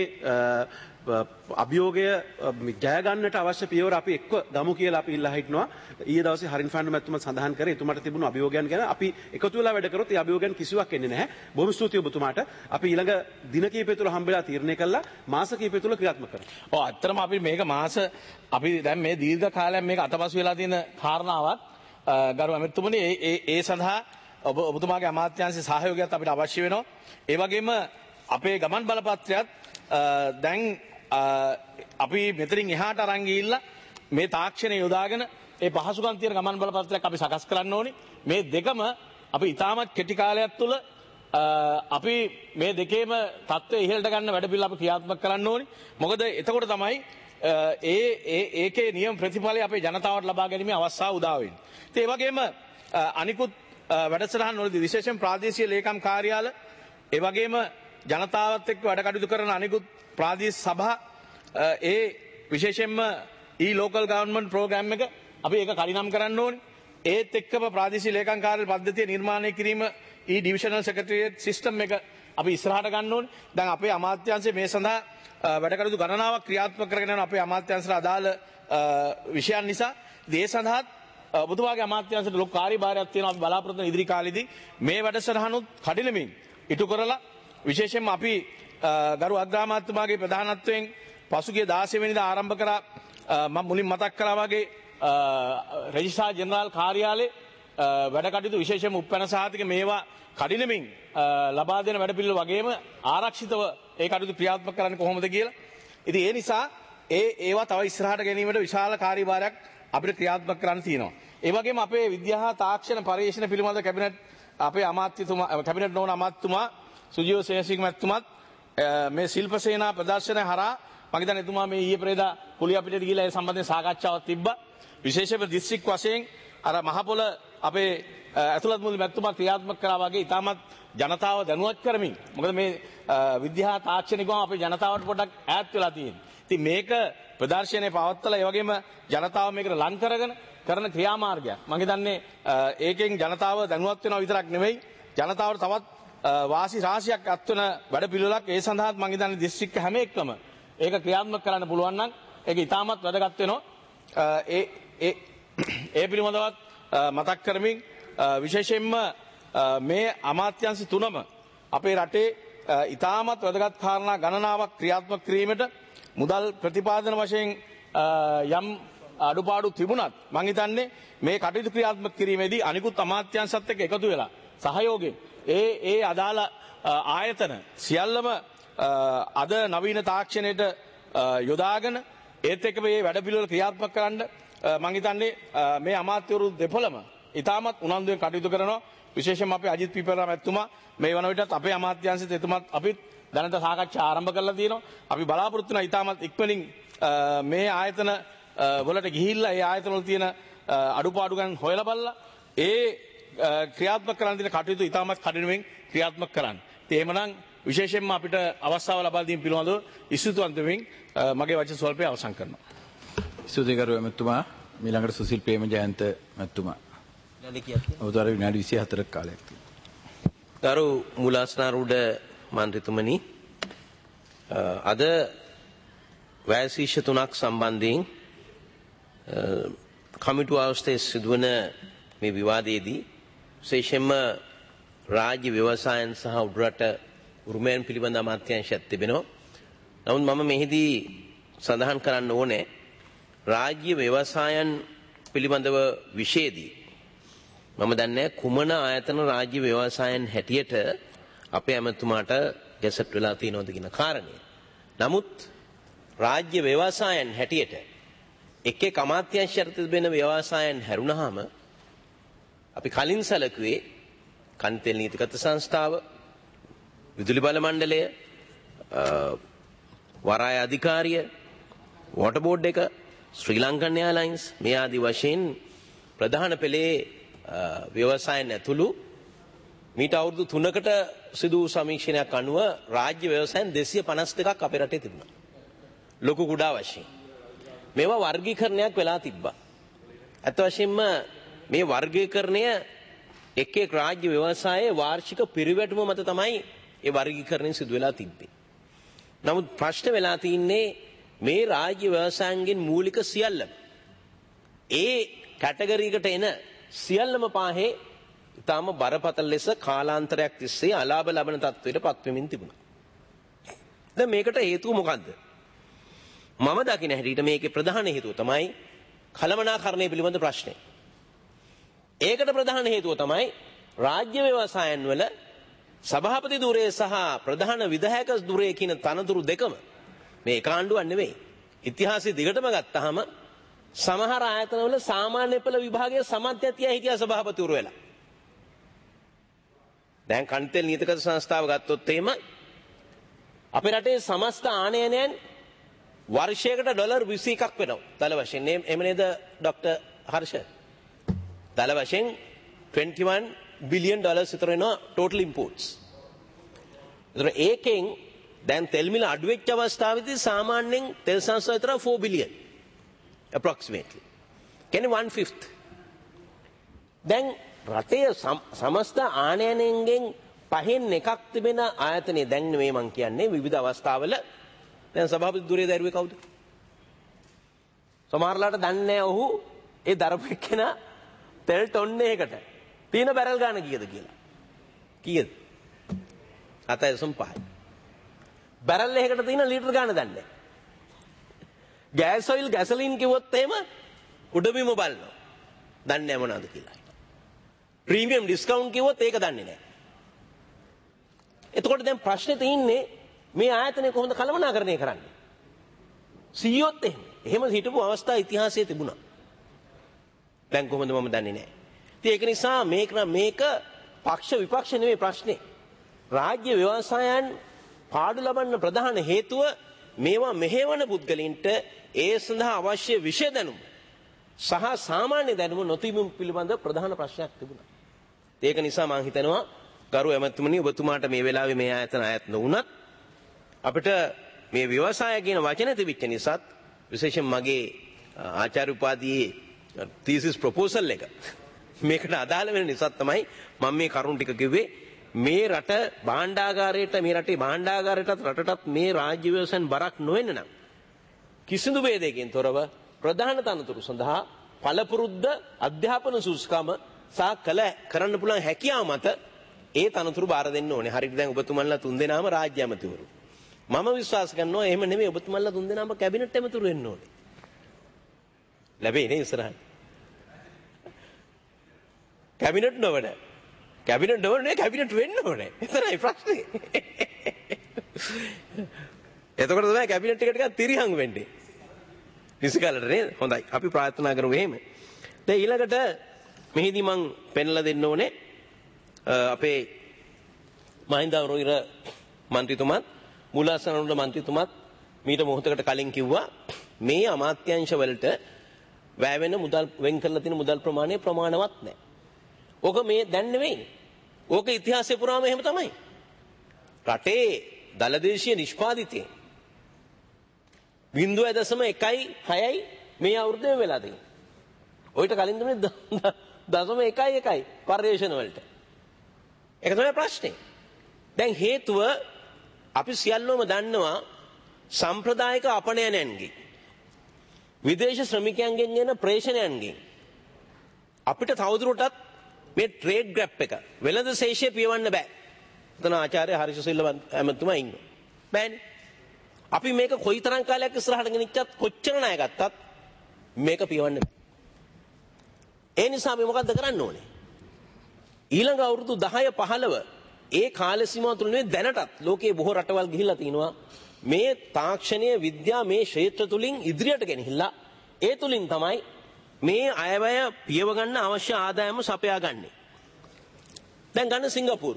අභියෝගය ජය ගන්නට අවශ්‍ය පියවර අපි එක්ව ගමු කියලා අපි ඉල්ලා හිටනවා. ඊයේ දවසේ හරින් ෆන්ඩ් මැතිතුමා සඳහන් කරේ එතුමාට තිබුණු අභියෝගයන් ගැන අපි එකතු වෙලා වැඩ කරොත් ඒ අභියෝගයන් කිසිවක් එන්නේ නැහැ. බොහොම ස්තුතියි ඔබතුමාට. අපි ඊළඟ දින කිහිපය තුළ හම්බෙලා තීරණය කළා මාස කිහිපය තුළ ක්‍රියාත්මක කරමු. ඔව් අත්‍තරම අපි මේක මාස අපි දැන් මේ දීර්ඝ කාලයක් මේක අතපසු වෙලා තියෙන කාරණාවක් ගරු අමරතුමනි ඒ ඒ සඳහා ඔබ ඔබතුමාගේ අමාත්‍යාංශයේ සහයෝගයත් අපිට අවශ්‍ය වෙනවා. ඒ වගේම අපේ ගමන් බලපත්‍රයත් දැන් අපි මෙතනින් එහාට අරන් ගිහිල්ලා මේ තාක්ෂණය යොදාගෙන ඒ පහසුකම් තියෙන ගමන් බලපත්‍රයක් අපි සකස් කරන්න ඕනේ. මේ දෙකම අපි ඉතාමත් කෙටි කාලයක් තුළ අපි මේ දෙකේම තත්ත්වය ඉහළට ගන්න වැඩ පිළිවෙල අපි ක්‍රියාත්මක කරන්න ඕනේ. මොකද එතකොට තමයි ඒ ඒ ඒකේ නියම ප්‍රතිඵලය අපේ ජනතාවට ලබා ගැනීමේ අවස්ථාව උදා වෙන්නේ. ඒ වගේම අනිකුත් වැඩසටහන් වලදී විශේෂයෙන් ප්‍රාදේශීය ලේකම් කාර්යාල ඒ වගේම ජනතාවත් එක්ක වැඩ කටයුතු කරන අනිකුත් ප්‍රාදේශීය සභා ඒ විශේෂයෙන්ම ඊ ලෝකල් ගවර්න්මන්ට් ප්‍රෝග්‍රෑම් එක අපි ඒක කඩිනම් කරන්න ඕනේ. ඒත් එක්කම ප්‍රාදේශීය ලේකම් කාර්යාල පද්ධතිය නිර්මාණය කිරීම ඊ ඩිවිෂනල් සෙක්‍රටරියට් සිස්ටම් එක අපි ඉස්සරහට ගන්න ඕනේ. දැන් අපේ අමාත්‍යාංශය මේ සඳහා වැඩ කටයුතු ගණනාවක් ක්‍රියාත්මක කරගෙන යන අපේ අමාත්‍යාංශයට අදාළ විෂයන් නිසා ඒ සඳහා ඔබතුමාගේ අමාත්‍යාංශයට ලොකු කාර්යභාරයක් තියෙනවා. අපි බලාපොරොත්තු වෙන ඉදිරි කාලෙදී මේ වැඩසටහනුත් කඩිනමින් ඉටු කරලා විශේෂයෙන්ම අපි ගරු අග්‍රාමාත්‍යතුමාගේ ප්‍රධානත්වයෙන් පසුගිය දාසය වෙනිදා ආරම්භ කරා මම මුලින් මතක් කළා වගේ රෙජිස්ට්‍රාර් ජෙනරාල් කාර්යාලයේ වැඩ කටයුතු විශේෂයෙන්ම උපැන සහතික මේවා කඩිනමින් ලබා දෙන වැඩ පිළිවෙල වගේම ආරක්ෂිතව ඒ කටයුතු ක්‍රියාත්මක කරන්නේ කොහොමද කියලා. ඉතින් ඒ නිසා ඒ ඒවා තව ඉස්සරහට ගැනීමට විශාල කාර්යභාරයක් අපිට ක්‍රියාත්මක කරන්න තියෙනවා. ඒ වගේම අපේ විද්‍යා තාක්ෂණ පරිශ්‍රණ පිළිබඳ කැබිනට් අපේ අමාත්‍යතුමා කැබිනට් නොවන අමාත්‍යතුමා සුජීව සේනසිංහ මැතිතුමාත් මේ ශිල්ප සේනා ප්‍රදර්ශනය හරහා මම හිතන්නේ එතුමා මේ ඊයේ පෙරේදා කුලිය අපිට ගිහිලා ඒ සම්බන්ධයෙන් සාකච්ඡාවක් තිබ්බා. විශේෂයෙන්ම දිස්ත්‍රික් වශයෙන් අර මහපොළ අපේ ඇතුළත් මුල් මැතිතුමා ක්‍රියාත්මක කරා වගේ ඉතාමත් ජනතාව දැනුවත් කරමින්. මොකද මේ විද්‍යා තාක්ෂණිකවම අපේ ජනතාවට පොඩ්ඩක් ඈත් වෙලා තියෙනවා. ඉතින් මේක ප්‍රදර්ශනයේ පවත්වලා ඒ වගේම ජනතාව මේකට ලං කරගෙන කරන ක්‍රියාමාර්ගයක්. මම හිතන්නේ ඒකෙන් ජනතාව දැනුවත් වෙනවා විතරක් නෙවෙයි ජනතාවට තවත් වාසි රාශියක් අත්වන වැඩ පිළිවෙලක් ඒ සඳහාත් මම හිතන්නේ දිස්ත්‍රික්ක හැම එකම ඒක ක්‍රියාත්මක කරන්න පුළුවන් නම් ඒක ඉතාමත් වැදගත් වෙනවා. ඒ ඒ ඒ පිළිබඳවත් මතක් කරමින් විශේෂයෙන්ම මේ අමාත්‍යංශ තුනම අපේ රටේ ඉතාමත් වැදගත් කාරණා ගණනාවක් ක්‍රියාත්මක කිරීමට මුදල් ප්‍රතිපාදන වශයෙන් යම් අඩුපාඩු තිබුණත් මම හිතන්නේ මේ කටයුතු ක්‍රියාත්මක කිරීමේදී අනිකුත් අමාත්‍යංශත් එක්ක එකතු වෙලා සහයෝගයෙන් ඒ ඒ අදාළ ආයතන සියල්ලම අද නවීන තාක්ෂණයට යොදාගෙන ඒත් එක්ක මේ වැඩපිළිවෙල ක්‍රියාත්මක කරන්න මම හිතන්නේ මේ අමාත්‍යවරු දෙපළම ඉතාමත් උනන්දුවෙන් කටයුතු කරනවා. විශේෂයෙන්ම අපේ අජිත් පීපල්රාම මැතිතුමා මේ වන විටත් අපේ අමාත්‍යාංශෙත් එතුමත් අපිත් දැනට සාකච්ඡා ආරම්භ කරලා තියෙනවා. අපි බලාපොරොත්තු වෙනවා ඉතාමත් ඉක්මනින් මේ ආයතන වලට ගිහිල්ලා ඒ ආයතන වල තියෙන අඩුපාඩු ගැන හොයලා බලලා ඒ ක්‍රියාත්මක කරන්න තියෙන කටයුතු ඉතාමත් කඩිනමින් ක්‍රියාත්මක කරන්න. ඒ එහෙමනම් විශේෂයෙන්ම අපිට අවස්ථාව ලබා දීම පිළිබඳව ඉස්තුතිවන්තමින් මගේ වචන ස්වල්පය අවසන් කරනවා. ස්තුතියි ගරු මැතිතුමා. ඊළඟට සුසිල් ප්‍රේමජයන්ත මැතිතුමා. අවුරුදු විනාඩි විසිහතරක කාලයක් තියෙනවා. ගරු මුලාස්නාරූඪ මන්ත්‍රීතුමනි, අද වැය ශීර්ෂ තුනක් සම්බන්ධයෙන් කමිටු අවස්ථයේ සිදුවන මේ විවාදයේදී විශේෂයෙන්ම රාජ්‍ය ව්‍යවසායන් සහ උඩරට උරුමයන් පිළිබඳ අමාත්‍යාංශයක් තිබෙනවා. නමුත් මම මෙහිදී සඳහන් කරන්න ඕනේ රාජ්‍ය ව්‍යවසායන් පිළිබඳව විශේෂදී මම දන්නේ කුමන ආයතන රාජ්‍ය ව්‍යවසායන් හැටියට අපේ ඇමතුමාට ගැසට් වෙලා තියෙනවද කියන කාරණය. නමුත් රාජ්‍ය ව්‍යවසායන් හැටියට එක් එක් අමාත්‍යාංශයට තිබෙන ව්‍යවසායන් හැරුණාම අපි කලින් සැලකුවේ කන්තෙල් නීතිගත සංස්ථාව, විදුලි බල මණ්ඩලය, වරාය අධිකාරිය, වෝටර් බෝඩ් එක, ශ්‍රී ලංකන් එයාලයින්ස් මේ ආදී වශයෙන් ප්‍රධාන පෙළේ ව්‍යවසායන් ඇතුළු මීට අවුරුදු තුනකට සිදු වූ සමීක්ෂණයක් අනුව රාජ්‍ය ව්‍යවසායන් දෙසිය පනස් දෙකක් අපේ රටේ තිබුණා. ලොකු කුඩා වශයෙන්. මේවා වර්ගීකරණයක් වෙලා තිබ්බා. අත් වශයෙන්ම මේ වර්ගීකරණය එක් එක් රාජ්‍ය ව්‍යවසායයේ වාර්ෂික පිරිවැටුම මත තමයි ඒ වර්ගීකරණය සිදු වෙලා තිබ්බේ. නමුත් ප්‍රශ්න වෙලා තින්නේ මේ රාජ්‍ය ව්‍යවසායන්ගෙන් මූලික සියල්ලම ඒ කැටගරි එකට එන සියල්ලම පාහේ ඊටම බරපතල ලෙස කාලාන්තරයක් තිස්සේ අලාභ ලබන තත්ත්වයට පත් වෙමින් තිබුණා. දැන් මේකට හේතුව මොකද්ද? මම දකින හැටියට මේකේ ප්‍රධාන හේතුව තමයි කළමනාකරණය පිළිබඳ ප්‍රශ්නේ. ඒකට ප්‍රධාන හේතුව තමයි රාජ්‍ය ව්‍යවසායන් වල සභාපති ධුරය සහ ප්‍රධාන විධායක ධුරය කියන තනතුරු දෙකම මේ කාණ්ඩුවක් නෙවෙයි. ඉතිහාසයේ දිගටම ගත්තාම සමහර ආයතනවල සාමාන්‍ය පෙළ විභාගයේ සමත්‍යතිය හිටියා සභාපතිවරු වෙලා. දැන් කන්තෙල් නීතිගත සංස්ථාව ගත්තොත් එහෙම අපේ රටේ සමස්ත ආනයනයන් වර්ෂයකට ඩොලර් විසි එකක් වෙනවා. දල වශයෙන් එහෙම නේද ડોક્ટર හර්ෂ? දල වශයෙන් twenty-one billion dollars විතර වෙනවා total imports. ඒතර ඒකෙන් දැන් තෙල් මිල අඩු වෙච්ච අවස්ථාවේදී සාමාන්‍යයෙන් තෙල් සංස්ථාව විතර four billion approximately. කියන්නේ one fifth. දැන් රටේ සමස්ත ආනයනයෙන් පහෙන් එකක් තිබෙන ආයතනයේ දැන් මේ මං කියන්නේ විවිධ අවස්ථාවල දැන් සභාපති ධුරය දරුවේ කවුද? සමහරලාට දන්නේ නැහැ ඔහු ඒ දරපු එක්කෙනා තෙල් ටොන්නේකට තියෙන බැරල් ගාන කීයද කියලා. කීයද? හතයි දශම පහයි. බැරල් එකකට තියෙන ලීටර් ගාන දන්නේ නැහැ. ගෑස් ඔයිල් ගැසලින් කිව්වොත් එහෙම උඩබිම බලනවා. දන්නේ නැහැ මොනවද කියලා. ප්‍රීමියම් ඩිස්කවුන්ට් කිව්වොත් ඒක දන්නේ නැහැ. එතකොට දැන් ප්‍රශ්නේ තියෙන්නේ මේ ආයතනය කොහොමද කළමනාකරණය කරන්නේ? සීයෝත් එහෙම. එහෙම හිටපු අවස්ථා ඉතිහාසයේ තිබුණා. දැන් කොහොමද මම දන්නේ නැහැ. ඉතින් ඒක නිසා මේක මේක පක්ෂ විපක්ෂ නෙමෙයි ප්‍රශ්නේ. රාජ්‍ය ව්‍යවසායන් පාඩු ලබන්න ප්‍රධාන හේතුව මේවා මෙහෙවන පුද්ගලයින්ට ඒ සඳහා අවශ්‍ය විෂය දැනුම සහ සාමාන්‍ය දැනුම නොතිබීම පිළිබඳ ප්‍රධාන ප්‍රශ්නයක් තිබුණා. ඒක නිසා මම හිතනවා ගරු ඇමතුමනි ඔබතුමාට මේ වෙලාවේ මේ ආයතන ආයත් නොවුණත් අපිට මේ ව්‍යවසාය කියන වචනේ තිබිච්ච නිසාත් විශේෂයෙන් මගේ ආචාර්ය උපාධියේ තීසිස් ප්‍රොපෝසල් එක මේකට අදාළ වෙන නිසා තමයි මම මේ කරුණු ටික කිව්වේ. මේ රට භාණ්ඩාගාරයට මේ රටේ භාණ්ඩාගාරයටත් රටටත් මේ රාජ්‍ය ව්‍යවසායන් බරක් නොවෙන්න නම් කිසිදු ભેදයකින් තොරව ප්‍රධාන තනතුරු සඳහා පළපුරුද්ද අධ්‍යාපන සුසුකම සහ කළ කරන්න පුළුවන් හැකියාව මත ඒ තනතුරු බාර දෙන්න ඕනේ. හරියට දැන් ඔබතුමන්ලා තුන් දෙනාම රාජ්‍ය ඇමතිවරු. මම විශ්වාස කරනවා එහෙම නෙමෙයි ඔබතුමන්ලා තුන් දෙනාම කැබිනට් ඇමතිවරු වෙන්න ඕනේ. ලැබෙයි නේ ඉස්සරහට. කැබිනට් නොවන. කැබිනට් නොවන කැබිනට් වෙන්න ඕනේ. එතරම්යි ප්‍රශ්නේ. එතකොට තමයි කැබිනට් එක ටිකක් තිරිහං වෙන්නේ. විසිකලට නේද? හොඳයි. අපි ප්‍රාර්ථනා කරමු එහෙම. දැන් ඊළඟට මෙහිදී මම පෙන්ලා දෙන්න ඕනේ අපේ මහින්ද රොයිර මන්ත්‍රීතුමත් මුලාසනරුල මන්ත්‍රීතුමත් මීට මොහොතකට කලින් කිව්වා මේ අමාත්‍යාංශ වලට වැය වෙන මුදල් වෙන් කරලා තියෙන මුදල් ප්‍රමාණය ප්‍රමාණවත් නැහැ. ඕක මේ දැන් නෙවෙයි. ඕක ඉතිහාසය පුරාම එහෙම තමයි. රටේ දලදේශීය නිෂ්පාදිතේ බිංදුව දශම එකයි හයයි මේ අවුරුද්දේ වෙලා තියෙනවා. ඔයිට කලින් දුන්නේ දශම එකයි එකයි පර්යේෂණ වලට. ඒක තමයි ප්‍රශ්නේ. දැන් හේතුව අපි සියල්ලෝම දන්නවා සම්ප්‍රදායික අපනයනයන්ගේ විදේශ ශ්‍රමිකයන්ගෙන් එන ප්‍රේෂණයන්ගෙන් අපිට තවදුරටත් මේ ට්‍රේඩ් ග්‍රැප් එක වෙළඳ ශේෂය පියවන්න බෑ. එතන ආචාර්ය හරිෂ සිල්වා ඇමතුමා ඉන්නවා. බෑනේ. අපි මේක කොයිතරම් කාලයක් ඉස්සරහට ගෙනිච්චත් කොච්චර ණය ගත්තත් මේක පියවන්න බෑ. ඒ නිසා අපි මොකද්ද කරන්න ඕනේ? ඊළඟ අවුරුදු දහය පහළව ඒ කාල සීමාව තුළ නෙවෙයි දැනටත් ලෝකයේ බොහෝ රටවල් ගිහිල්ලා තිනවා මේ තාක්ෂණීය විද්‍යාව මේ ක්ෂේත්‍ර තුලින් ඉදිරියට ගෙනහිල්ලා ඒ තුලින් තමයි මේ අයවැය පියව ගන්න අවශ්‍ය ආදායම සපයා ගන්නෙ. දැන් ගන්න සිංගප්පූරුව.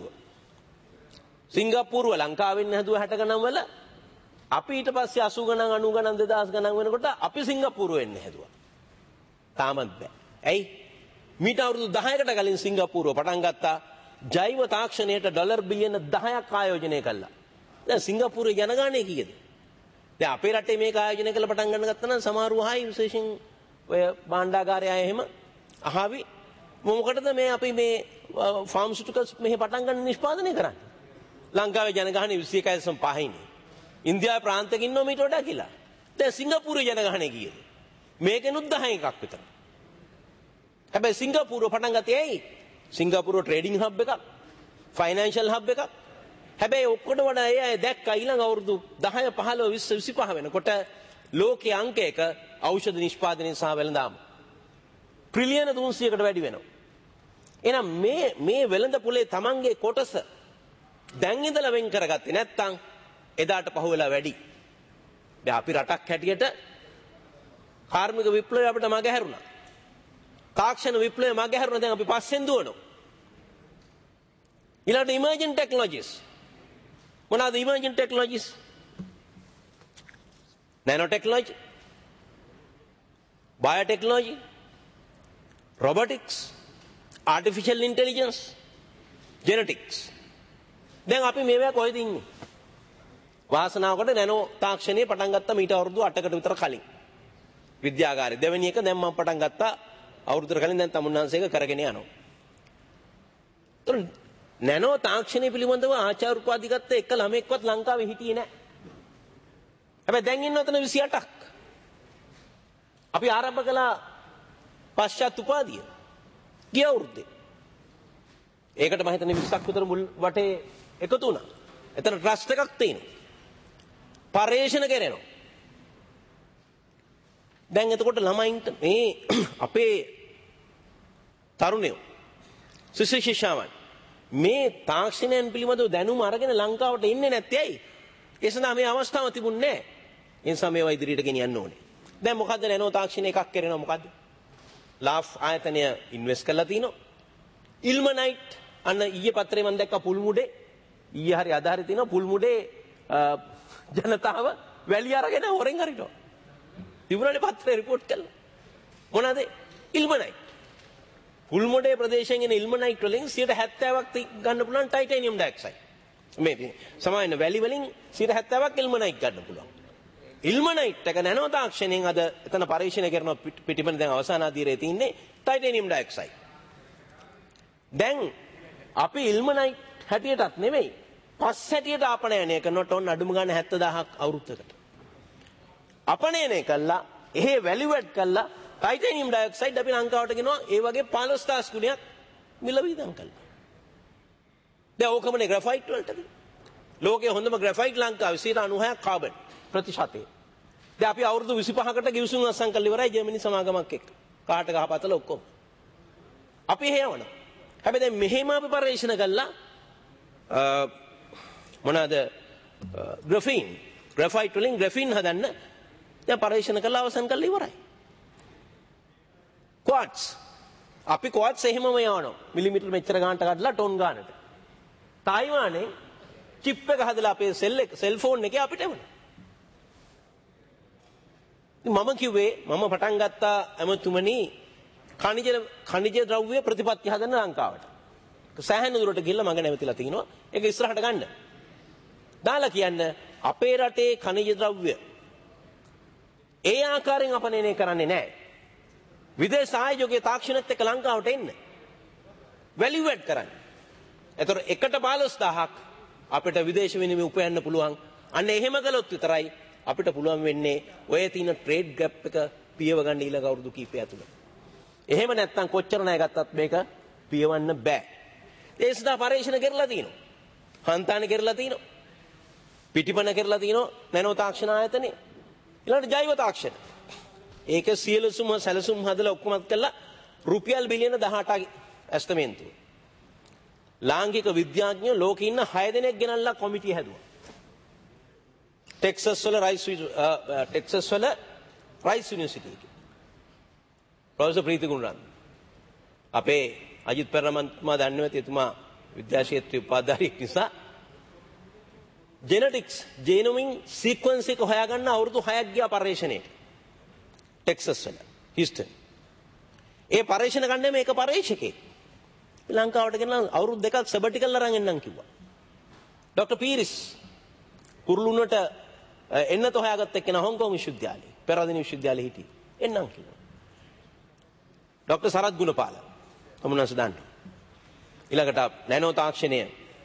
සිංගප්පූරුව ලංකාවෙන් හැදුව හැට ගණන් වල අපි ඊට පස්සේ අසූ ගණන් අනූ ගණන් දෙදාස් ගණන් වෙනකොට අපි සිංගප්පූරුව වෙන්න හැදුවා. තාමත් බෑ. ඇයි? මීට අවුරුදු දහයකට කලින් සිංගප්පූරුව පටන් ගත්තා ජෛව තාක්ෂණයට ඩොලර් බිලියන දහයක් ආයෝජනය කළා. දැන් සිංගප්පූරුවේ ජනගහනය කීයද? දැන් අපේ රටේ මේක ආයෝජනය කළ පටන් ගන්න ගත්තා නම් සමහරව හයි විශේෂයෙන් ඔය භාණ්ඩාගාරය අය එහෙම අහවි මොකටද මේ අපි මේ ෆාර්මසිටිකල්ස් මෙහෙ පටන් ගන්න නිෂ්පාදනය කරන්නේ? ලංකාවේ ජනගහනය විසි එකයි දශම පහයිනේ. ඉන්දියාවේ ප්‍රාන්තයක ඉන්නෝ මීට වඩා කියලා. දැන් සිංගප්පූරුවේ ජනගහනය කීයද? මේකෙනුත් දහ එකක් විතර. හැබැයි සිංගප්පූරුව පටන් ගත්තේ ඇයි? සිංගප්පූරුව ට්‍රේඩින් හබ් එකක්, ෆයිනෑන්ෂල් හබ් එකක්. හැබැයි ඔක්කොට වඩා ඒ අය දැක්කා ඊළඟ අවුරුදු දහය පහළව විස්ස විසිපහ වෙනකොට ලෝකයේ අංකයක ඖෂධ නිෂ්පාදනය සහ වෙළඳාම ට්‍රිලියන තුන්සියයකට වැඩි වෙනවා. එහෙනම් මේ මේ වෙළඳ පොලේ Tamanගේ කොටස දැන් ඉඳලා වෙන් කරගත්තේ නැත්නම් එදාට පහුවෙලා වැඩි. දැන් අපි රටක් හැටියට කාර්මික විප්ලවය අපිට මගහැරුණා. තාක්ෂණ විප්ලවය මගහැරුණා. දැන් අපි පස්සෙන් දුවනවා. ඊළඟට ඉමර්ජින් ටෙක්නොලොජිස්. මොනවාද emerging technologies? Nano technology, biotechnology, robotics, artificial intelligence, genetics. දැන් අපි මේවා කොහෙද ඉන්නේ? වාසනාවකට නැනෝ තාක්ෂණය පටන් ගත්තා මීට අවුරුදු අටකට විතර කලින්. විද්‍යාගාරේ දෙවෙනි එක දැන් මම පටන් ගත්තා අවුරුද්දකට කලින්. දැන් තමුන්නාන්සේක කරගෙන යනවා. ඒතර නැනෝ තාක්ෂණය පිළිබඳව ආචාර්ය උපාධි ගත්ත එක ළමෙක්වත් ලංකාවේ හිටියේ නැහැ. හැබැයි දැන් ඉන්න ඔතන විසි අටක්. අපි ආරම්භ කළා පශ්චාත් උපාධිය ගිය අවුරුද්දේ. ඒකට මම හිතන්නේ විස්සක් විතර මුල් වටේ එකතු වුණා. එතන ට්‍රස්ට් එකක් තියෙනවා. පර්යේෂණ කරනවා. දැන් එතකොට ළමයින්ට මේ අපේ තරුණයෝ ශිෂ්‍ය ශිෂ්‍යාවන් මේ තාක්ෂණයන් පිළිබඳව දැනුම අරගෙන ලංකාවට එන්නේ නැත්තේ ඇයි? ඒ සඳහා මේ අවස්ථාව තිබුණේ නැහැ. ඒ නිසා මේවා ඉදිරියට ගෙනියන්න ඕනේ. දැන් මොකද්ද නැනෝ තාක්ෂණ එකක් කරනවා මොකද්ද? ලාෆ් ආයතනය ඉන්වෙස්ට් කරලා තිනවා. ඉල්මනයිට් අන්න ඊයේ පත්‍රේ මම දැක්ක පුල්මුඩේ ඊයේ හරි අද හරි තිනවා පුල්මුඩේ ජනතාව වැලි අරගෙන හොරෙන් හරිනවා. තිබුණානේ පත්‍රේ රිපෝට් කළා. මොනවාද? ඉල්මනයිට්. පුල්මුඩේ ප්‍රදේශයෙන් එන ඉල්මනයිට් වලින් සියයට හැත්තෑවක් ගන්න පුළුවන් ටයිටේනියම් ඩයොක්සයිඩ්. මේ සමාන වැලි වලින් සියයට හැත්තෑවක් ඉල්මනයිට් ගන්න පුළුවන්. ඉල්මනයිට් එක නැනෝ තාක්ෂණයෙන් අද එතන පරීක්ෂණ කරන පිටිපන දැන් අවසාන අධීරයේ තියෙන්නේ ටයිටේනියම් ඩයොක්සයිඩ්. දැන් අපි ඉල්මනයිට් හැටියටත් නෙමෙයි පස් හැටියට අපනයනය කරනකොට ඔන්න අඩුම ගන්න හැත්තෑ දහසක් අවුරුද්දකට. අපනයනය කළා එහෙ වැලියු ඇඩ් කළා ටයිටේනියම් ඩයොක්සයිඩ් අපි ලංකාවට ගෙනවා ඒ වගේ පහළොස් දහස් ගුණයක් මිල වියදම් කළා. දැන් ඕකමනේ ග්‍රැෆයිට් වලටද? ලෝකයේ හොඳම ග්‍රැෆයිට් ලංකාවේ සියයට අනූහයක් කාබන් ප්‍රතිශතය. දැන් අපි අවුරුදු විසිපහකට ගිවිසුම් අත්සන් කරලා ඉවරයි ජර්මනි සමාගමක් එක්ක. කාට ගහපතල ඔක්කොම. අපි හේවනවා. හැබැයි දැන් මෙහෙම අපි පරිශන කළා මොනවාද ග්‍රැෆීන් ග්‍රැෆයිට් වලින් ග්‍රැෆීන් හදන්න දැන් පරිශන කළා අවසන් කරලා ඉවරයි. ක්වාට්ස් අපි ක්වාට්ස් එහෙමම යවනවා. මිලිමීටර් මෙච්චර ගානට කඩලා ටොන් ගානට. තායිවානේ චිප් එක හදලා අපේ සෙල් එක සෙල්ෆෝන් එකේ අපිට එවනවා. මම කිව්වේ මම පටන් ගත්තා ඇමතුමනි ඛනිජ ඛනිජ ද්‍රව්‍ය ප්‍රතිපත්ති හදන්න ලංකාවට. සෑහෙන දුරට ගිහිල්ලා මම නැවතිලා තිනවා. ඒක ඉස්සරහට ගන්න. දාලා කියන්න අපේ රටේ ඛනිජ ද්‍රව්‍ය ඒ ආකාරයෙන් අපනයනය කරන්නේ නැහැ. විදේශ ආයෝජකයේ තාක්ෂණයත් එක්ක ලංකාවට එන්න. වැලියු ඇඩ් කරන්න. ඒතර එකට පහළොස් දහසක් අපිට විදේශ විනිමය උපයන්න පුළුවන්. අන්න එහෙම කළොත් විතරයි අපිට පුළුවන් වෙන්නේ ඔය තියෙන ට්‍රේඩ් ගැප් එක පියව ගන්න ඊළඟ අවුරුදු කිහිපය ඇතුළත. එහෙම නැත්නම් කොච්චර ණය ගත්තත් මේක පියවන්න බෑ. ඒ සඳහා පරීක්ෂණ කරලා තිනවා. හන්තාන කරලා තිනවා. පිටිපණ කරලා තිනවා නැනෝ තාක්ෂණ ආයතනේ. ඊළඟට ජෛව තාක්ෂණ. ඒක සියලුම සැලසුම් හදලා ඔක්කොමත් කළා රුපියල් බිලියන දහඅටක් ඇස්තමේන්තුව. ලාංකික විද්‍යාඥයෝ ලෝකේ ඉන්න හය දෙනෙක් ගෙනල්ලා කොමිටිය හැදුවා. ටෙක්සස් වල රයිස් ටෙක්සස් වල රයිස් යුනිවර්සිටි එකේ. ප්‍රොෆෙසර් ප්‍රීති ගුණරත්න. අපේ අජිත් පෙරමන්තුමා දන්නේ නැති එතුමා විද්‍යා ක්ෂේත්‍රයේ උපාධාරියෙක් නිසා ජෙනටික්ස් ජීනෝමින් සීක්වන්ස් එක හොයාගන්න අවුරුදු හයක් ගියා පරීක්ෂණයට. ටෙක්සස් වල හියුස්ටන්. ඒ පරීක්ෂණ ගන්නේ මේක පරීක්ෂකෙක්. ලංකාවට ගෙනලා අවුරුදු දෙකක් සබටිකල් අරන් එන්නම් කිව්වා. ડોક્ટર පීරිස් කුරුළුනට එන්නත හොයාගත්ත එක්කෙනා හොංකොං විශ්වවිද්‍යාලේ පෙරදින විශ්වවිද්‍යාලේ හිටියේ. එන්නම් කිව්වා. ડોક્ટર සරත් ගුණපාල තමුන්වන්ස දාන්න. ඊළඟට නැනෝ තාක්ෂණය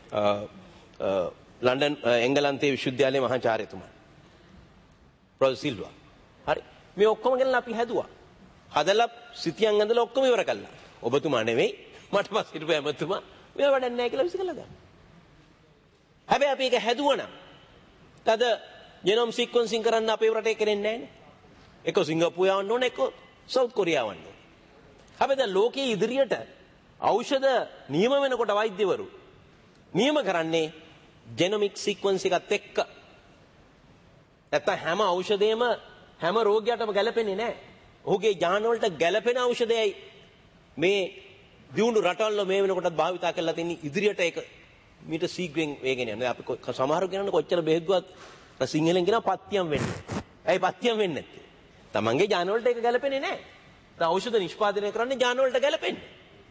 ලන්ඩන් එංගලන්තයේ විශ්වවිද්‍යාලයේ මහාචාර්යතුමා ප්‍රොෆෙසර් සිල්වා. හරි. මේ ඔක්කොම ගෙනලා අපි හැදුවා. හදලා සිතියන් ඇඳලා ඔක්කොම ඉවර කළා. ඔබතුමා නෙවෙයි මට පස්සේ හිටපු ඇමතුමා මේව වැඩක් නැහැ කියලා විසිකලා ගන්න. හැබැයි අපි ඒක හැදුවනම් තද ජෙනෝම් සීක්වෙන්සින් කරන්න අපේ රටේ කරන්නේ නැහැ නේ. එක සිංගප්පූරු යවන්න ඕනේ එක සවුත් කොරියාව යවන්න ඕනේ. හැබැයි දැන් ලෝකයේ ඉදිරියට ඖෂධ නියම වෙනකොට වෛද්‍යවරු නියම කරන්නේ ජෙනොමික් සීක්වෙන්ස් එකත් එක්ක. නැත්තම් හැම ඖෂධයම හැම රෝගයකටම ගැලපෙන්නේ නැහැ. ඔහුගේ ඥාන වලට ගැලපෙන ඖෂධයයි මේ දියුණු රටවල මේ වෙනකොටත් භාවිතා කරලා තියෙන ඉදිරියට ඒක මීට ශීඝ්‍රයෙන් වේගෙන යනවා. අපි සමහරව කියනකොට කොච්චර බෙහෙත්වත් සිංහලෙන් කියනවා පත්‍යම් වෙන්නේ. ඇයි පත්‍යම් වෙන්නේ නැත්තේ? තමන්ගේ ඥාන වලට ඒක ගැලපෙන්නේ නැහැ. දැන් ඖෂධ නිෂ්පාදනය කරන්නේ ඥාන වලට ගැලපෙන්නේ.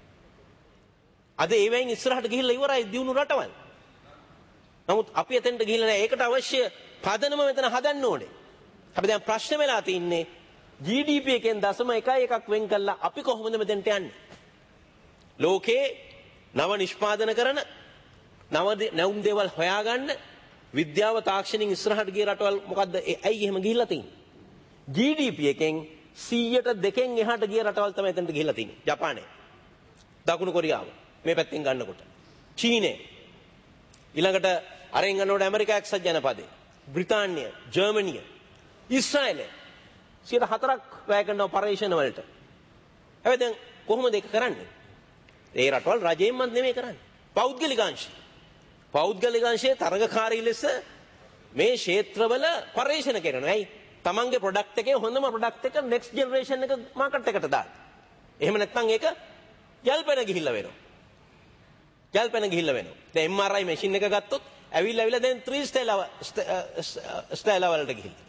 අද ඒවෙන් ඉස්සරහට ගිහිල්ලා ඉවරයි දියුණු රටවල්. නමුත් අපි එතෙන්ට ගිහිල්ලා නැහැ. ඒකට අවශ්‍ය පදනම මෙතන හදන්න ඕනේ. හැබැයි දැන් ප්‍රශ්න වෙලා තින්නේ ජී ඩී පී එකෙන් දශම එකයි එකක් වෙන් කළා අපි කොහොමද මෙතෙන්ට යන්නේ? ලෝකේ නව නිෂ්පාදන කරන නව නැවුම් දේවල් හොයාගන්න විද්‍යාව තාක්ෂණින් ඉස්සරහට ගිය රටවල් මොකද්ද? ඇයි එහෙම ගිහිල්ලා තින්නේ? ජී ඩී පී එකෙන් සීයට දෙකෙන් එහාට ගිය රටවල් තමයි එතනට ගිහිල්ලා තින්නේ. ජපානය, දකුණු කොරියාව මේ පැත්තෙන් ගන්නකොට, චීනය, ඊළඟට අරෙන් ගන්නකොට ඇමරිකා එක්සත් ජනපදය, බ්‍රිතාන්‍ය, ජර්මනිය, ඊශ්‍රායලය සියයට හතරක් වැය කරනවා පරීක්ෂණ වලට. හැබැයි දැන් කොහොමද ඒක කරන්නේ? ඒ රටවල් රජයෙන්මත් නෙමෙයි කරන්නේ. පෞද්ගලික අංශය. පෞද්ගලික අංශයේ තරගකාරී ලෙස මේ ක්ෂේත්‍රවල පරීක්ෂණ කරනවා. ඇයි? තමන්ගේ ප්‍රොඩක්ට් එකේ හොඳම ප්‍රොඩක්ට් එක නෙක්ස්ට් ජෙනරේෂන් එක මාකට් එකට දාන්න. එහෙම නැත්නම් ඒක යල්පෙන ගිහිල්ලා වෙනවා. යල්පෙන ගිහිල්ලා වෙනවා. දැන් එම් ආර් ආයි මැෂින් එක ගත්තොත් ඇවිල්ලා ඇවිල්ලා දැන් ත්‍රී ස්ටේලා ස්ටේලා වලට ගිහිල්ලා.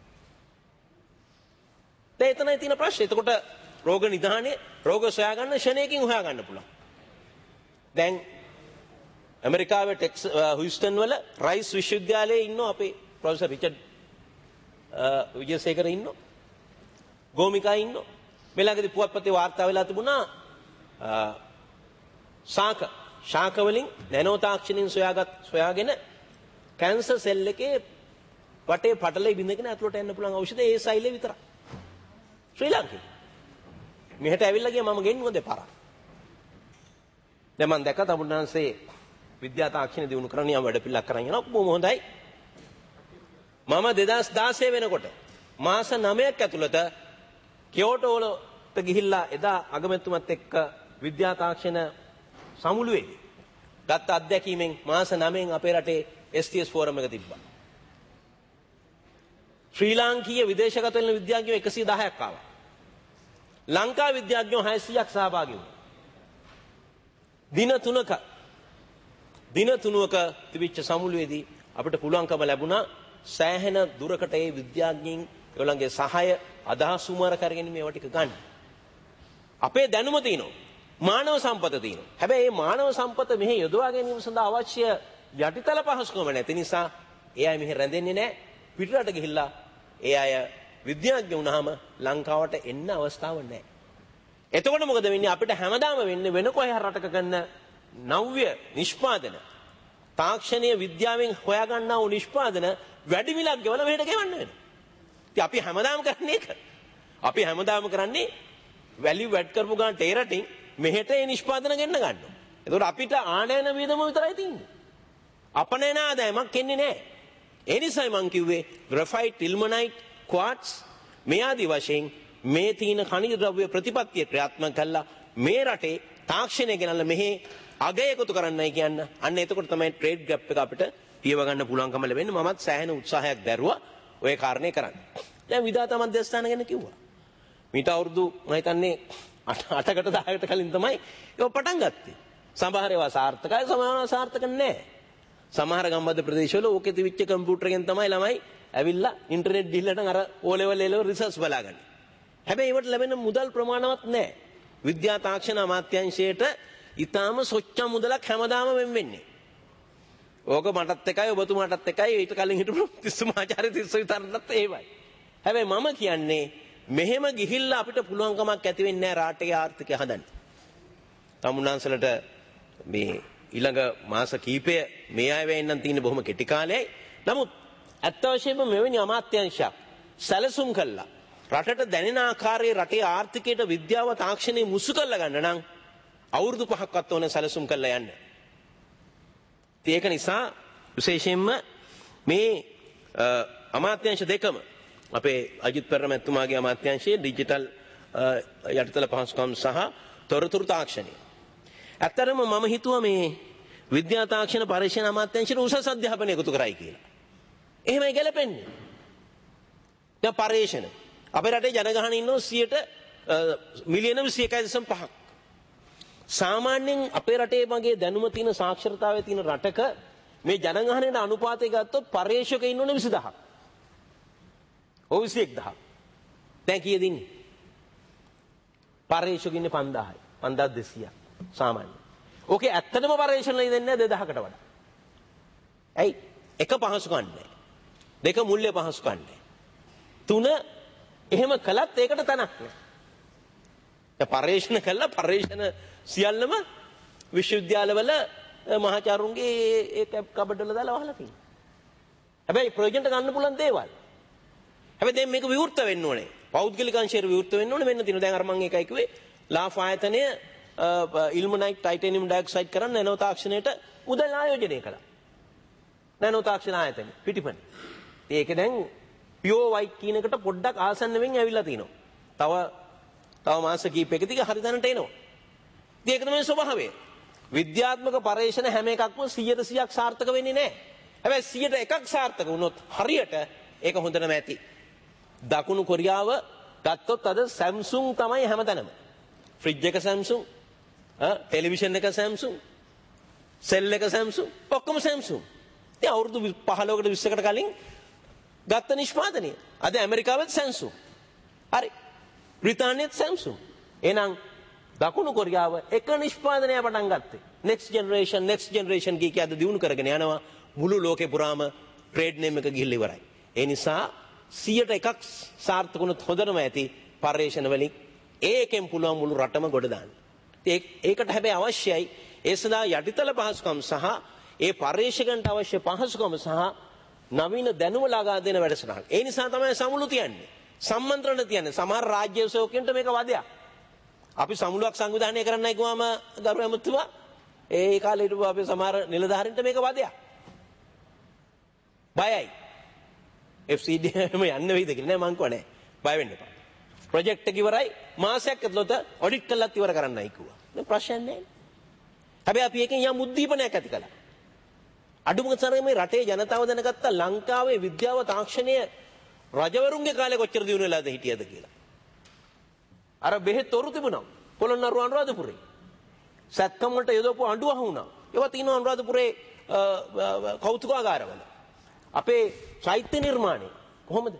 දැන් එතනයි තියෙන ප්‍රශ්නේ. එතකොට රෝග නිදානේ රෝග සොයා ගන්න ෂණයකින් හොයා ගන්න පුළුවන්. දැන් ඇමරිකාවේ ටෙක්ස් හියුස්ටන් වල රයිස් විශ්වවිද්‍යාලයේ ඉන්න අපේ ප්‍රොෆෙසර් රිචඩ් විජේසේකර ඉන්න. ගෝමිකා ඉන්න. මෙලඟදී පුවත්පතේ වාර්තා වෙලා තිබුණා ශාක ශාක වලින් නැනෝ තාක්ෂණයෙන් සොයාගත් සොයාගෙන කැන්සර් සෙල් එකේ වටේ පටලෙයි බින්දගෙන ඇතුළට එන්න පුළුවන් ඖෂධය ඒ සෛලේ විතරයි. ශ්‍රී ලංකාවේ මෙහෙට ඇවිල්ලා ගියා මම ගෙන්නුවා දෙපාරක්. දැන් මම දැක්ක තමුන්නාන්සේ විද්‍යා තාක්ෂණ දිනු කරන යම් වැඩ පිළිලක් කරන් යනවා බොහොම හොඳයි. මම දෙදාස් දාසය වෙනකොට මාස නවයක් ඇතුළත කියෝටෝ වලට ගිහිල්ලා එදා අගමැතිතුමත් එක්ක විද්‍යා තාක්ෂණ සමුළුවේදී ගත්ත අත්දැකීමෙන් මාස නවයෙන් අපේ රටේ එස් ටී එස් ෆෝරම් එක තිබ්බා. ශ්‍රී ලාංකීය විදේශගත වෙන විද්‍යාඥයෝ එකසිය දහයක් ආවා. ලංකා විද්‍යාඥයෝ හයසියයක් සහභාගී වුණා. දින තුනක දින තුනක තිබිච්ච සමුළුවේදී අපිට පුළුවන්කම ලැබුණා සෑහෙන දුරකට ඒ විද්‍යාඥයින් ඒගොල්ලන්ගේ සහාය අදහස් උමාර කරගෙන මේවා ටික ගන්න. අපේ දැනුම තියෙනවා. මානව සම්පත තියෙනවා. හැබැයි මේ මානව සම්පත මෙහි යොදවා ගැනීම සඳහා අවශ්‍ය යටිතල පහසුකම නැති නිසා ඒ අය මෙහි රැඳෙන්නේ නැහැ. පිටරට ගිහිල්ලා ඒ අය විද්‍යාඥ වුණාම ලංකාවට එන්න අවස්ථාවක් නැහැ. එතකොට මොකද වෙන්නේ? අපිට හැමදාම වෙන්නේ වෙන කොහේ හරි රටක ගන්න නව්‍ය නිෂ්පාදන තාක්ෂණීය විද්‍යාවෙන් හොයාගන්නා වූ නිෂ්පාදන වැඩි මිලක් ගෙවලා මෙහෙට ගෙවන්න වෙනවා. ඉතින් අපි හැමදාම කරන්නේ ඒක. අපි හැමදාම කරන්නේ වැලියු වැඩ් කරපු ගාන තේරටින් මෙහෙට ඒ නිෂ්පාදන ගෙන්න ගන්නවා. ඒතකොට අපිට ආනයන වියදම විතරයි තියෙන්නේ. අපනයන ආදායමක් එන්නේ නැහැ. ඒ නිසායි මම කිව්වේ ග්‍රැෆයිට්, ඉල්මනයිට්, ක්වාට්ස් මේ ආදී වශයෙන් මේ තියෙන khනිජ ද්‍රව්‍ය ප්‍රතිපත්තිය ක්‍රියාත්මක කළා මේ රටේ තාක්ෂණය ගෙනල්ලා මෙහි අගය එකතු කරන්නයි කියන්න. අන්න එතකොට තමයි ට්‍රේඩ් ගැප් එක අපිට පියව ගන්න පුළුවන්කම ලැබෙන්නේ. මමත් සෑහෙන උත්සාහයක් දැරුවා ඔය කාරණේ කරන්න. දැන් විධාතා මධ්‍යස්ථාන ගැන කිව්වා. මීට අවුරුදු මම හිතන්නේ අටකට දහයකට කලින් තමයි ඒක පටන් ගත්තේ. සමහර ඒවා සාර්ථකයි, සමහර ඒවා සාර්ථක නැහැ. සමහර ගම්බද ප්‍රදේශවල ඕකේ තිබිච්ච කම්පියුටර් එකෙන් තමයි ළමයි ඇවිල්ලා ඉන්ටර්නෙට් ගිහිල්ලා අර ඕ ලෙවල් ලෙවල් රිසර්ච් බලාගන්නේ. හැබැයි ඒවට ලැබෙන මුදල් ප්‍රමාණවත් නැහැ. විද්‍යා තාක්ෂණ අමාත්‍යාංශයට ඊටාම සොච්චම් මුදලක් හැමදාම වෙන් වෙන්නේ. ඕක මටත් එකයි ඔබතුමාටත් එකයි ඊට කලින් හිටපු තිස්ස මහාචාර්ය තිස්ස විතරත් එහෙමයි. හැබැයි මම කියන්නේ මෙහෙම ගිහිල්ලා අපිට පුළුවන්කමක් ඇති වෙන්නේ නැහැ රාට්‍යයේ ආර්ථිකය හදන්න. තමුන්නාන්සලට මේ ඊළඟ මාස කීපය මේ අය වෙන්නම් තියෙන බොහොම කෙටි කාලයයි. නමුත් අත් වශයෙන්ම මෙවැනි අමාත්‍යාංශයක් සැලසුම් කළා රටට දැනෙන ආකාරයේ රටේ ආර්ථිකයට විද්‍යාව තාක්ෂණය මුසු කරලා ගන්න නම් අවුරුදු පහක්වත් ඕන සැලසුම් කරලා යන්න. ඒක නිසා විශේෂයෙන්ම මේ අමාත්‍යාංශ දෙකම අපේ අජිත් පෙරමැතිතුමාගේ අමාත්‍යාංශයේ ඩිජිටල් යටිතල පහසුකම් සහ තොරතුරු තාක්ෂණය. ඇත්තටම මම හිතුවා මේ විද්‍යා තාක්ෂණ පරීක්ෂණ අමාත්‍යාංශයට උසස් අධ්‍යාපනය එකතු කරයි කියලා. එහෙමයි ගැලපෙන්නේ. දැන් පරීක්ෂණ අපේ රටේ ජනගහනය ඉන්නවා සියයට මිලියන විසි එකයි දශම පහක්. සාමාන්‍යයෙන් අපේ රටේ වගේ දැනුම තියෙන සාක්ෂරතාවයේ තියෙන රටක මේ ජනගහනයට අනුපාතය ගත්තොත් පරීක්ෂක ඉන්නෝනේ විසි දහයක්. ඔව් විසි එක් දහයක්. දැන් කීයද ඉන්නේ? පරීක්ෂක ඉන්නේ පන්දාහයි. පන්දාස් දෙසීයක් සාමාන්‍යයෙන්. ඕකේ ඇත්තටම පරීක්ෂණ දෙන්නේ නැහැ දෙදහකට වඩා. ඇයි? එක පහසුකම් නැහැ. දෙක මුල්‍ය පහසුකම් නැහැ. තුන එහෙම කළත් ඒකට තනක් නැහැ. දැන් පරීක්ෂණ කළා පරීක්ෂණ සියල්ලම විශ්වවිද්‍යාලවල මහාචාරුන්ගේ ඒ කබඩ වල දාලා වහලා තියෙනවා. හැබැයි ප්‍රොජෙක්ට් ගන්න පුළුවන් දේවල්. හැබැයි දැන් මේක විවෘත වෙන්න ඕනේ. පෞද්ගලික අංශයට විවෘත වෙන්න ඕනේ. මෙන්න තියෙනවා. දැන් අර මම ඒකයි කිව්වේ ලාෆ් ආයතනය ඉල්මනයිට් ටයිටේනියම් ඩයොක්සයිඩ් කරන්න නැනෝ තාක්ෂණයට මුදල් ආයෝජනය කළා. නැනෝ තාක්ෂණ ආයතනය පිටිපණ. ඒක දැන් පියෝ වයිට් කියන එකට පොඩ්ඩක් ආසන්න වෙමින් ඇවිල්ලා තිනවා. තව තව මාස කිහිපයකදී හරි දැනට එනවා. ඉතින් ඒක තමයි ස්වභාවය. විද්‍යාත්මක පරීක්ෂණ හැම එකක්ම සීයට සීයක් සාර්ථක වෙන්නේ නැහැ. හැබැයි සීයට එකක් සාර්ථක වුණොත් හරියට ඒක හොඳටම ඇති. දකුණු කොරියාව ගත්තොත් අද Samsung තමයි හැමතැනම. ෆ්‍රිජ් එක Samsung, ටෙලිවිෂන් එක Samsung, සෙල් එක Samsung, ඔක්කොම Samsung. ඉතින් අවුරුදු පහළොවකට විස්සකට කලින් ගත්ත නිෂ්පාදනය. අද ඇමරිකාවෙත් Samsung. හරි. බ්‍රිතාන්‍යයේත් Samsung. එහෙනම් දකුණු කොරියාව එක නිෂ්පාදනය පටන් ගත්තේ. next generation next generation කී කිය අද දිනු කරගෙන යනවා. මුළු ලෝකේ පුරාම ට්‍රේඩ් නේම් එක ගිහිල්ලා ඉවරයි. ඒ නිසා සීයට එකක් සාර්ථක වුණොත් හොඳටම ඇති පරීක්ෂණ වලින් ඒකෙන් පුළුවන් මුළු රටම ගොඩ දාන්න. ඒකට හැබැයි අවශ්‍යයි ඒ සඳහා යටිතල පහසුකම් සහ ඒ පරීක්ෂකයන්ට අවශ්‍ය පහසුකම් සහ නවීන දැනුම ලබා දෙන වැඩසටහන්. ඒ නිසා තමයි සමුළු තියන්නේ. සම්මන්ත්‍රණ තියන්නේ. සමහර රාජ්‍ය සේවකයන්ට මේක වදයක්. අපි සමුළුවක් සංවිධානය කරන්නයි ගියාම ගරු ඇමතුමා ඒ කාලේ හිටපු අපේ සමහර නිලධාරීන්ට මේක වදයක්. බයයි. එෆ් සී ඩී එම යන්න වෙයිද කියලා නෑ මං කිව්වා නෑ. බය වෙන්න එපා. ප්‍රොජෙක්ට් එක ඉවරයි මාසයක් ඇතුළත ඔඩිට් කරලත් ඉවර කරන්නයි කිව්වා. දැන් ප්‍රශ්නයක් නෑ. හැබැයි අපි එකෙන් යම් උද්දීපනයක් ඇති කළා. අඩුම තරමේ මේ රටේ ජනතාව දැනගත්ත ලංකාවේ විද්‍යාව තාක්ෂණය රජවරුන්ගේ කාලේ කොච්චර දියුණු වෙලාද හිටියද කියලා. අර බෙහෙත් තොරු තිබුණා. පොළොන්නරුව අනුරාධපුරේ. සැත්කම් වලට යොදවපු අඬු අහුණා. ඒවා තියෙනවා අනුරාධපුරේ කෞතුකාගාරවල. අපේ චෛත්‍ය නිර්මාණය කොහොමද?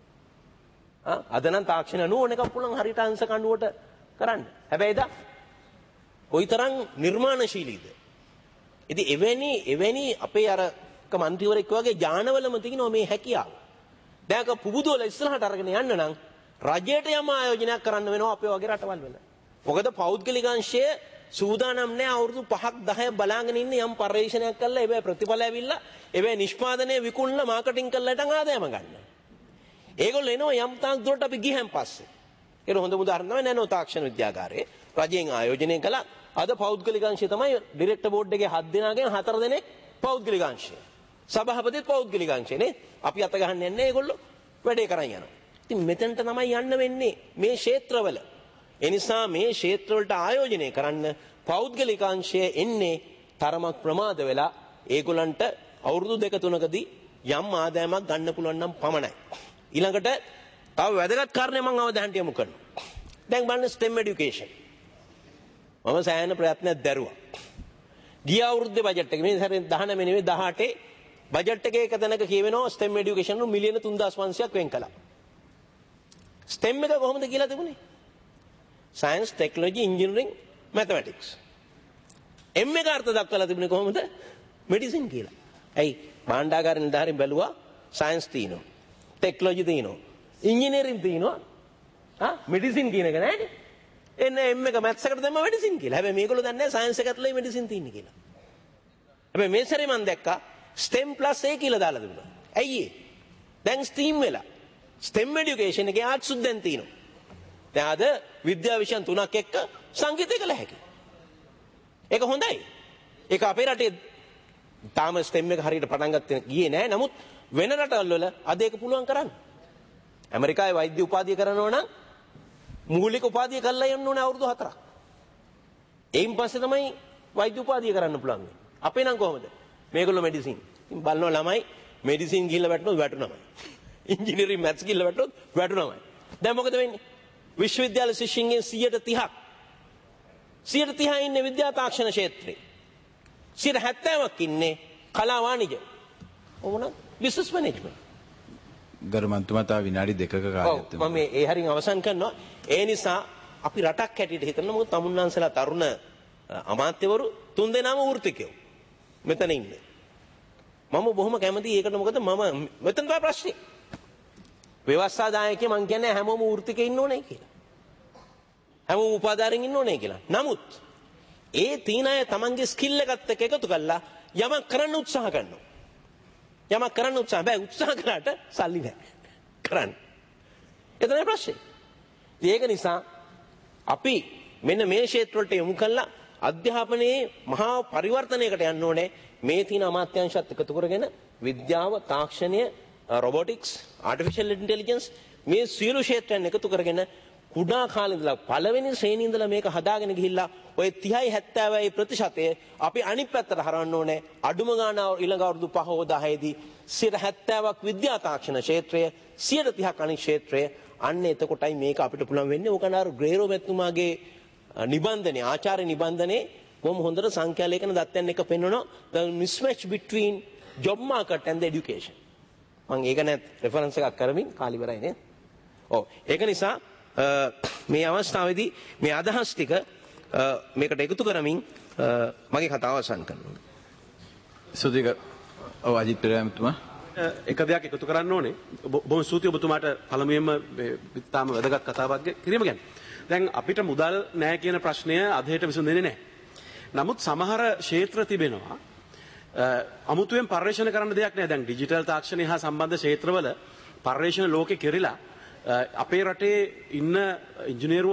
ආ අද නම් තාක්ෂණ අනුව ඕන එකක් පුළුවන් හරියට අංශ කණ්ඩුවට කරන්න. හැබැයි දා කොයිතරම් නිර්මාණශීලීද? ඉතින් එවැනි එවැනි අපේ අර මන්ත්‍රීවරයෙක් වගේ ඥානවලම තියෙනවා මේ හැකියාව. දැන් අක පුබුදුවල ඉස්සරහට අරගෙන යන්න නම් රජයට යම ආයෝජනයක් කරන්න වෙනවා අපේ වගේ රටවල් වල. මොකද පෞද්ගලික අංශය සූදානම් නැහැ අවුරුදු පහක් දහයක් බලාගෙන ඉන්න යම් පරිශ්‍රණයක් කළා ඒවැ ප්‍රතිඵල ඇවිල්ලා ඒවැ නිෂ්පාදනය විකුණලා මාකටිං කරලා ඊටන් ආදායම ගන්න. ඒගොල්ලෝ එනවා යම් තාක් දුරට අපි ගියන් පස්සේ. ඒක හොඳ උදාහරණ තමයි නැනෝ තාක්ෂණ විද්‍යාගාරයේ රජයෙන් ආයෝජනය කළා. අද පෞද්ගලික අංශය තමයි ඩිරෙක්ටර් බෝඩ් එකේ හත් දෙනාගෙන් හතර දෙනෙක් පෞද්ගලික අංශය. සභාපතිත් පෞද්ගලික අංශය නේ. අපි අත ගහන්න යන්නේ ඒගොල්ලෝ වැඩේ කරන් යනවා. ඉතින් මෙතනට තමයි යන්න වෙන්නේ මේ ක්ෂේත්‍රවල. ඒ නිසා මේ ක්ෂේත්‍රවලට ආයෝජනය කරන්න පෞද්ගලික අංශය එන්නේ තරමක් ප්‍රමාද වෙලා ඒගොල්ලන්ට අවුරුදු දෙක තුනකදී යම් ආදායමක් ගන්න පුළුවන් නම් පමණයි. ඊළඟට තව වැදගත් කාරණේ මම අවධානය යොමු කරනවා. දැන් බලන්න STEM education. මම සෑහෙන ප්‍රයත්නයක් දැරුවා. ගිය අවුරුද්දේ බජට් එක මේ සැරේ දහනව නෙවෙයි දහඅටේ බජට් එකේ එක තැනක කියවෙනවා STEM education වල මිලියන තුන්දාස් පන්සියයක් වෙන් කළා. STEM එක කොහොමද කියලා තිබුණේ? Science, Technology, Engineering, Mathematics. M එක අර්ථ දක්වලා තිබුණේ කොහොමද? Medicine කියලා. ඇයි? භාණ්ඩාගාර නිලධාරීන් බැලුවා Science තියෙනවා. Technology තියෙනවා. Engineering තියෙනවා. ආ Medicine කියන එක නෑනේ. එන්න M එක maths එකට දැම්ම medicine කියලා. හැබැයි මේගොල්ලෝ දන්නේ නැහැ science එක ඇතුලේ medicine තියෙන්නේ කියලා. හැබැයි මේ සැරේ මම දැක්කා STEM plus A කියලා දාලා තිබුණා. ඇයි ඒ? දැන් STEAM වෙලා. STEM education එකේ ආර්ට්ස් උත් දැන් තියෙනවා. දැන් අද විද්‍යා විෂයන් තුනක් එක්ක සංගීතය කළ හැකියි. ඒක හොඳයි. ඒක අපේ රටේ තාම STEM එක හරියට පටන් ගත්තේ ගියේ නැහැ. නමුත් වෙන රටවල් වල අද ඒක පුළුවන් කරන්න. ඇමරිකාවේ වෛද්‍ය උපාධිය කරනවා නම් මූලික උපාධිය කරලා යන්න ඕනේ අවුරුදු හතරක්. එයින් පස්සේ තමයි වෛද්‍ය උපාධිය කරන්න පුළුවන්. අපේ නම් කොහොමද? මේගොල්ලෝ මෙඩිසින්. ඉතින් බලනවා ළමයි මෙඩිසින් ගිහිල්ලා වැටුණොත් වැටුණමයි. ඉංජිනේරින් මැත්ස් ගිහිල්ලා වැටුණොත් වැටුණමයි. දැන් මොකද වෙන්නේ? විශ්වවිද්‍යාල ශිෂ්‍යයන්ගෙන් සියයට තිහක් සියයට තිහ ඉන්නේ විද්‍යා තාක්ෂණ ක්ෂේත්‍රේ. සියයට හැත්තෑවක් ඉන්නේ කලා වාණිජ. ඕන බිස්නස් මැනේජ්මන්ට්. ගරු මන්තුමා තව විනාඩි දෙකක කාලයක් තියෙනවා. මම ඒ හරින් අවසන් කරනවා. ඒ නිසා අපි රටක් හැටියට හිතනවා මොකද තමුන්නාන්සලා තරුණ අමාත්‍යවරු තුන් දෙනාම වෘත්තිකයෝ. මෙතන ඉන්නේ. මම බොහොම කැමතියි ඒකට මොකද මම මෙතන තමයි ප්‍රශ්නේ. ව්‍යවස්ථාදායකයෙක් මං කියන්නේ හැමෝම වෘත්තිකේ ඉන්න ඕනේ කියලා. හැමෝම උපාධාරයෙන් ඉන්න ඕනේ කියලා. නමුත් ඒ තීන අය තමන්ගේ ස්කිල් එකත් එක්ක එකතු කරලා යමක් කරන්න උත්සාහ කරනවා. යමක් කරන්න උත්සාහ බෑ උත්සාහ කරාට සල්ලි නෑ. කරන්න. ඒ තමයි ප්‍රශ්නේ. ඒක නිසා අපි මෙන්න මේ ක්ෂේත්‍ර වලට යොමු කළා අධ්‍යාපනයේ මහා පරිවර්තනයකට යන්න ඕනේ. මේ තියෙන අමාත්‍යාංශات එකතු කරගෙන විද්‍යාව, තාක්ෂණය, robotics, artificial intelligence මේ සියලු ක්ෂේත්‍රයන් එකතු කරගෙන කුඩා කාලේ ඉඳලා පළවෙනි ශ්‍රේණියේ ඉඳලා මේක හදාගෙන ගිහිල්ලා ඔය තිහයි හැත්තෑවයි ප්‍රතිශතය අපි අනිත් පැත්තට හරවන්න ඕනේ. අඩුම ගාන ඊළඟ අවුරුදු පහ හෝ දහයේදී සියයට හැත්තෑවක් විද්‍යා තාක්ෂණ ක්ෂේත්‍රය, සියයට තිහක් අනිත් ක්ෂේත්‍රය. අන්න එතකොටයි මේක අපිට පුළුවන් වෙන්නේ. ඕකන අර ග්‍රේරෝ මෙතුමාගේ නිබන්ධනේ, ආචාර්ය නිබන්ධනේ කොහොම හොඳට සංඛ්‍යා ලේඛන දත්තයන් එක පෙන්වනවා the mismatch between job market and the education. මම ඒක නැත් රෙෆරන්ස් එකක් කරමින් කාලි ඉවරයි නේද? ඔව්. ඒක නිසා මේ අවස්ථාවේදී මේ අදහස් ටික මේකට එකතු කරමින් මගේ කතාව අවසන් කරනවා. සුදීක ඔව් අජිත් පෙරේරාතුමා එක දෙයක් එකතු කරන්න ඕනේ. බොහොම ස්තුතියි ඔබතුමාට පළමුවෙන්ම තාම වැදගත් කතාවක් කිරීම ගැන. දැන් අපිට මුදල් නැහැ කියන ප්‍රශ්නය අදහෙට විසඳෙන්නේ නැහැ. නමුත් සමහර ක්ෂේත්‍ර තිබෙනවා අමුතුවෙන් පර්යේෂණ කරන්න දෙයක් නැහැ. දැන් ඩිජිටල් තාක්ෂණය හා සම්බන්ධ ක්ෂේත්‍රවල පර්යේෂණ ලෝකේ කෙරිලා අපේ රටේ ඉන්න ඉංජිනේරුවන්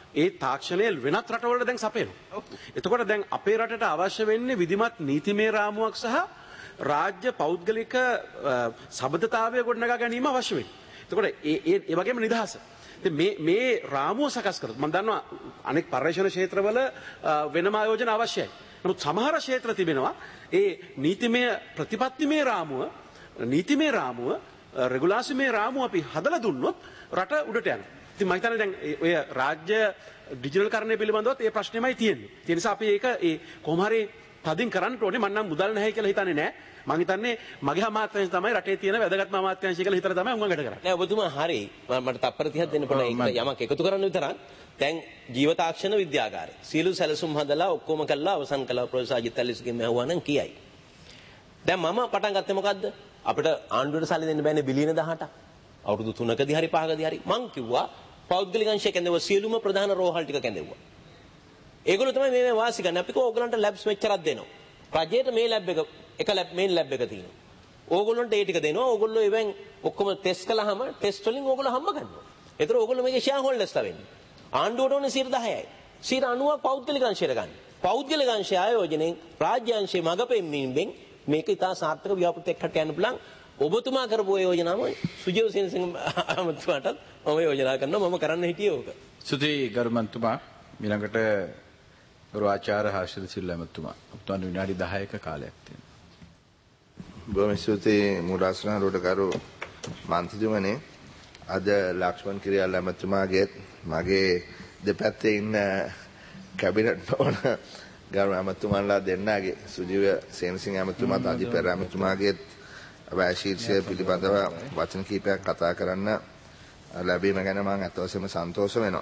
ඒ තාක්ෂණය වෙනත් රටවලට දැන් සපයනවා. එතකොට දැන් අපේ රටට අවශ්‍ය වෙන්නේ විධිමත් නීතිමය රාමුවක් සහ රාජ්‍ය පෞද්ගලික සබඳතාවය ගොඩනගා ගැනීම අවශ්‍ය වෙන්නේ. එතකොට ඒ ඒ වගේම නිදහස. ඉතින් මේ මේ රාමුව සකස් කරොත් මම දන්නවා අනෙක් පර්යේෂණ ක්ෂේත්‍රවල වෙනම ආයෝජන අවශ්‍යයි. නමුත් සමහර ක්ෂේත්‍ර තිබෙනවා ඒ නීතිමය ප්‍රතිපත්තිමය රාමුව නීතිමය රාමුව රෙගුලාසිමය රාමුව අපි හදලා දුන්නොත් රට උඩට යනවා. ඉතින් මම හිතන්නේ දැන් ඔය රාජ්‍ය ඩිජිටල් කරණය පිළිබඳවත් ඒ ප්‍රශ්නේමයි තියෙන්නේ. ඒ නිසා අපි ඒක ඒ කොහොම හරි තදින් කරන්න ඕනේ. මම නම් මුදල් නැහැ කියලා හිතන්නේ නැහැ. මම හිතන්නේ මගේ අමාත්‍යාංශය තමයි රටේ තියෙන වැදගත්ම අමාත්‍යාංශය කියලා හිතලා තමයි උන් වැඩ කරන්නේ. නෑ ඔබතුමා හරි. මට තප්පර තිහක් දෙන්න පුළුවන්. ඒක යමක් එකතු කරන්න විතරක්. දැන් ජීව තාක්ෂණ විද්‍යාගාරය. සීළු සැලසුම් හදලා ඔක්කොම කළා අවසන් කළා ප්‍රොෆෙසර් අජිත් ඇලිස්ගෙන් මහුවා නම් කියයි. දැන් මම පටන් ගත්තේ මොකද්ද? අපිට ආණ්ඩුවට සල්ලි දෙන්න බෑනේ බිලියන දහඅටක්. අවුරුදු තුනකදී හරි පහකදී හරි මං කිව්වා පෞද්ගලික අංශය කැඳෙවුවා සියලුම ප්‍රධාන රෝහල් ටික කැඳෙවුවා. ඒගොල්ලෝ තමයි මේ මේ වාසි ගන්න. අපි කෝ ඕගලන්ට ලැබ්ස් මෙච්චරක් දෙනවා. රජයට මේ ලැබ් එක එක ලැබ් මේන් ලැබ් එක තියෙනවා. ඕගොල්ලොන්ට ඒ ටික දෙනවා. ඕගොල්ලෝ ඉවෙන් ඔක්කොම ටෙස්ට් කළාම ටෙස්ට් වලින් ඕගොල්ලෝ හම්බ ගන්නවා. ඒතර ඕගොල්ලෝ මේකේ ෂෙයා හෝල්ඩර්ස් වෙන්නේ. ආණ්ඩුවට ඕනේ සියයට දහයයි. සියයට අනූවක් පෞද්ගලික අංශයට ගන්න. පෞද්ගලික අංශය ආයෝජනයෙන් රාජ්‍ය අංශයේ මග පෙන්වීමෙන් මේක ඉතා සාර්ථක ව්‍යාපෘතියක් හට යන්න පුළුවන්. ඔබතුමා කරපු යෝජනාව සුජීව සේනසිංහ අමතුමාටත් මම යෝජනා කරනවා. මම කරන්න හිටියේ ඕක. ස්තුතියි ගරුමන්තුමා. ඊළඟට ගරු ආචාර්ය හර්ෂද සිල්වා මහත්මයා. ඔබතුමාට විනාඩි දහයක කාලයක් තියෙනවා. බොහොම ස්තුතියි මුරාස්නාරුවට කරු මන්ත්‍රීතුමනි. අද ලක්ෂ්මන් කිරියාල මහත්මයාගේ මගේ දෙපැත්තේ ඉන්න කැබිනට් භවන ගරු මහත්මයාලා දෙන්නගේ සුජීව සේනසිංහ මහත්මයාත් අජිත් පෙරේරා මහත්මයාගේ අවශ්‍යීත්‍ය පිළිබඳව වචන කීපයක් කතා කරන්න ලැබීම ගැන මම අතවසම සන්තෝෂ වෙනවා.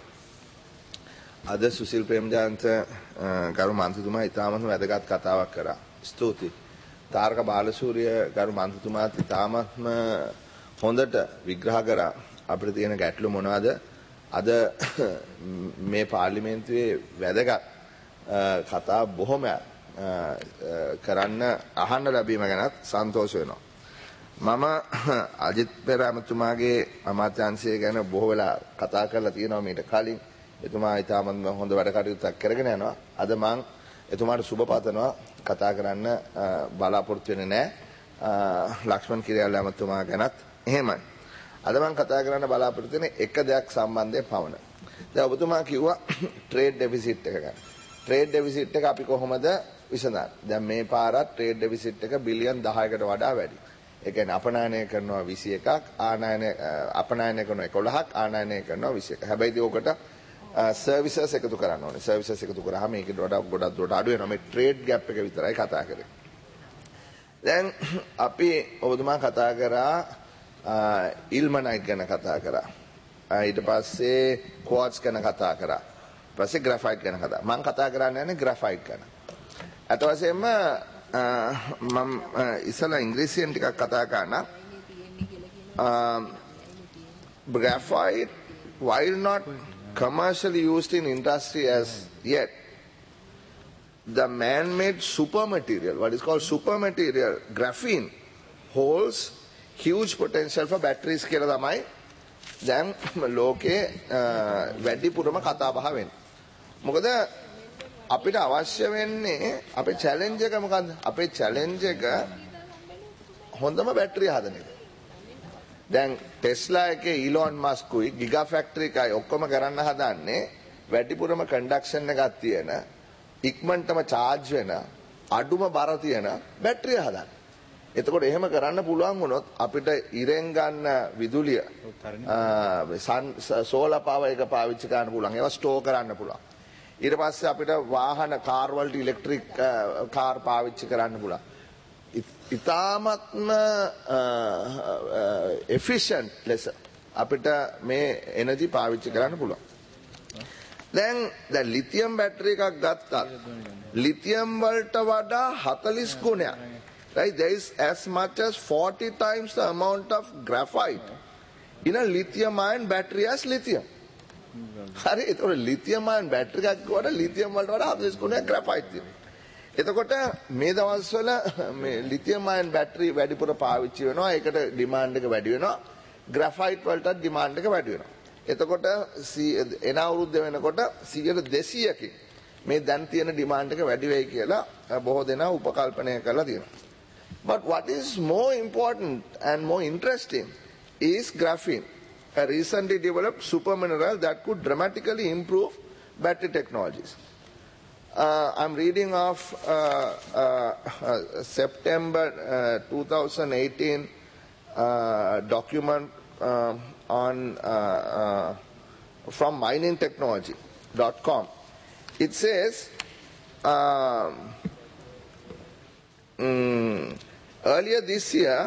අද සුසිල් ප්‍රේමජාන්ත ගරු මන්ත්‍රීතුමා ඉතාමත්ම වැදගත් කතාවක් කරා. ස්තුතියි. තාරක බාලසූරිය ගරු මන්ත්‍රීතුමාත් ඉතාමත්ම හොඳට විග්‍රහ කරා අපිට තියෙන ගැටලු මොනවද. අද මේ පාර්ලිමේන්තුවේ වැදගත් කතා බොහොමයක් කරන්න අහන්න ලැබීම ගැනත් සන්තෝෂ වෙනවා. මම අජිත් පෙරේරා මහත්මයාගේ අමාත්‍යාංශය ගැන බොහෝ වෙලා කතා කරලා තියෙනවා මීට කලින්. එතුමා ඉතාමත්ම හොඳ වැඩ කටයුත්තක් කරගෙන යනවා. අද මම එතුමාට සුබ පතනවා. කතා කරන්න බලාපොරොත්තු වෙන්නේ නැහැ. ලක්ෂ්මන් කිරියාල මහත්මයා ගැනත් එහෙමයි. අද මම කතා කරන්න බලාපොරොත්තු වෙන්නේ එක දෙයක් සම්බන්ධයෙන් පමණයි. දැන් ඔබතුමා කිව්වා ට්‍රේඩ් ඩෙෆිසිට් එක ගැන. ට්‍රේඩ් ඩෙෆිසිට් එක අපි කොහොමද විසඳන්නේ? දැන් මේ පාරත් ට්‍රේඩ් ඩෙෆිසිට් එක බිලියන් දහයකට වඩා වැඩි. ඒ කියන්නේ අපනයනය කරනවා විසි එකක්, ආනයනය අපනයනය කරනවා එකොළහක්, ආනයනය කරනවා විසි එකක්. හැබැයි ඉතින් ඔකට සර්විසස් එකතු කරන්න ඕනේ. සර්විසස් එකතු කරාම මේකේ වඩා ගොඩක් දුරට අඩු වෙනවා. මේ ට්‍රේඩ් ගැප් එක විතරයි කතා කරන්නේ. දැන් අපි ඔබතුමා කතා කරා ඉල්මනයිට් ගැන කතා කරා. ඊට පස්සේ ක්වාර්ට්ස් ගැන කතා කරා. ඊට පස්සේ ග්‍රැෆයිට් ගැන කතා. මම කතා කරන්නේ නැහැ ග්‍රැෆයිට් ගැන. අත වශයෙන්ම මම ඉස්සලා ඉංග්‍රීසියෙන් ටිකක් කතා කරනවා. Graphite, while not commercially used in industry as yet, the man-made super material, what is called super material, graphene, holds huge potential for batteries කියලා තමයි දැන් ලෝකේ වැඩිපුරම කතා බහ වෙන්නේ. මොකද අපිට අවශ්‍ය වෙන්නේ අපේ චැලෙන්ජ් එක මොකද්ද? අපේ චැලෙන්ජ් එක හොඳම බැටරිය හදන එක. දැන් ටෙස්ලා එකේ ඊලොන් මස්කුයි ගිගා ෆැක්ටරි එකයි ඔක්කොම කරන්න හදන්නේ වැඩිපුරම කන්ඩක්ෂන් එකක් තියෙන ඉක්මනටම charge වෙන අඩුම බර තියෙන බැටරිය හදන්න. එතකොට එහෙම කරන්න පුළුවන් වුණොත් අපිට ඉරෙන් ගන්න විදුලිය සෝලාර් පවර් එක පාවිච්චි කරන්න පුළුවන්. ඒවා ස්ටෝර් කරන්න පුළුවන්. ඊට පස්සේ අපිට වාහන කාර් වලට ඉලෙක්ට්‍රික් කාර් පාවිච්චි කරන්න පුළුවන්. ඉතාමත්ම efficient ලෙස අපිට මේ එනර්ජි පාවිච්චි කරන්න පුළුවන්. දැන් දැන් ලිතියම් බැටරි එකක් ගත්තත් ලිතියම් වලට වඩා හතළිස් ගුණයක්. Right, there is as much as forty times the amount of graphite in a lithium ion battery as lithium. හරි ඒතකොට ලිතියම් අයන් බැටරි එකක් වල ලිතියම් වලට වඩා හතළිස් ගුණයක් ග්‍රැෆයිට් තියෙනවා. එතකොට මේ දවස්වල මේ ලිතියම් අයන් බැටරි වැඩිපුර පාවිච්චි වෙනවා. ඒකට ඩිමාන්ඩ් එක වැඩි වෙනවා. ග්‍රැෆයිට් වලට ඩිමාන්ඩ් එක වැඩි වෙනවා. එතකොට එන අවුරුද්ද වෙනකොට සියයට දෙසීයකින් මේ දැන් තියෙන ඩිමාන්ඩ් එක වැඩි වෙයි කියලා බොහෝ දෙනා උපකල්පනය කරලා තියෙනවා. But what is more important and more interesting is graphene, a recently developed supermineral that could dramatically improve battery technologies. Uh, I'm reading of uh, uh, uh, September uh, two thousand eighteen uh, document uh, on uh, uh, from mining technology dot com. It says um, mm, earlier this year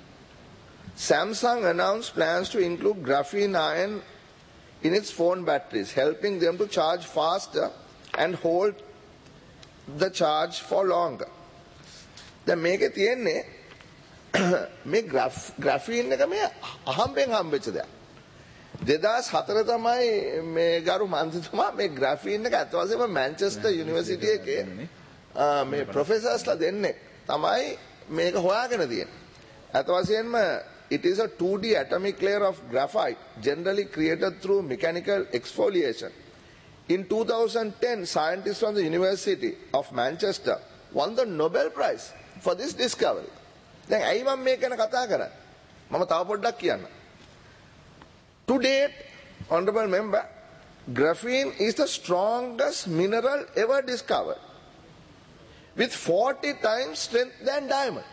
Samsung announced plans to include graphene ion in its phone batteries, helping them to charge faster and hold the charge for longer. දැන් මේකේ තියෙන්නේ මේ graphene එක මේ අහම්බෙන් හම්බෙච්ච දෙයක්. දෙදාස් හතර තමයි මේ ගරු මන්ත්‍රීතුමා මේ graphene එක අත වශයෙන්ම මැන්චෙස්ටර් යුනිවර්සිටි එකේ මේ ප්‍රොෆෙසර්ස්ලා දෙන්නේ තමයි මේක හොයාගෙන තියෙන්නේ. අත වශයෙන්ම it is a two D atomic layer of graphite generally created through mechanical exfoliation. In two thousand ten, scientists from the University of Manchester won the Nobel Prize for this discovery. දැන් ඇයි මම මේක ගැන කතා කරන්නේ? මම තව පොඩ්ඩක් කියන්න. To date, honorable member, graphene is the strongest mineral ever discovered, with forty times strength than diamond.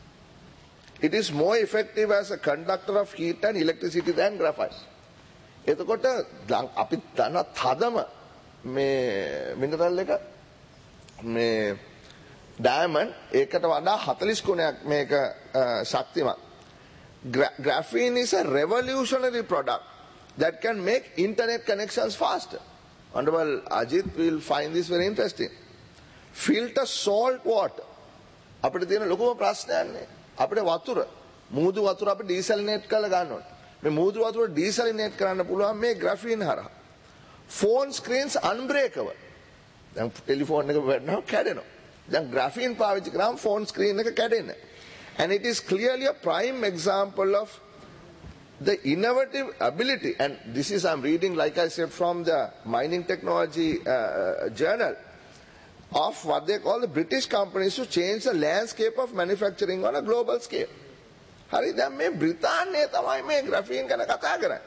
It is more effective as a conductor of heat and electricity than graphite. එතකොට අපි දන්න තදම මේ මිනරල් එක මේ diamond ඒකට වඩා හතළිස් ගුණයක් මේක ශක්තිමත්. Graphene is a revolutionary product that can make internet connections faster. Honorable Ajit will find this very interesting. Filter salt water. අපිට තියෙන ලොකුම ප්‍රශ්නයන්නේ අපිට වතුර මූදු වතුර අපි ඩීසලිනේට් කරලා ගන්න ඕනේ. මේ මූදු වතුර ඩීසලිනේට් කරන්න පුළුවන් මේ graphene හරහා. Phone screens unbreakable. දැන් ටෙලිෆෝන් එක වැටෙනවා කැඩෙනවා. දැන් graphene පාවිච්චි කරාම phone screen එක කැඩෙන්නේ. And it is clearly a prime example of the innovative ability, and this is I'm reading like I said from the mining technology uh, journal, of what they call the British companies to change the landscape of manufacturing on a global scale. හරි දැන් මේ බ්‍රිතාන්‍යය තමයි මේ graphene ගැන කතා කරන්නේ.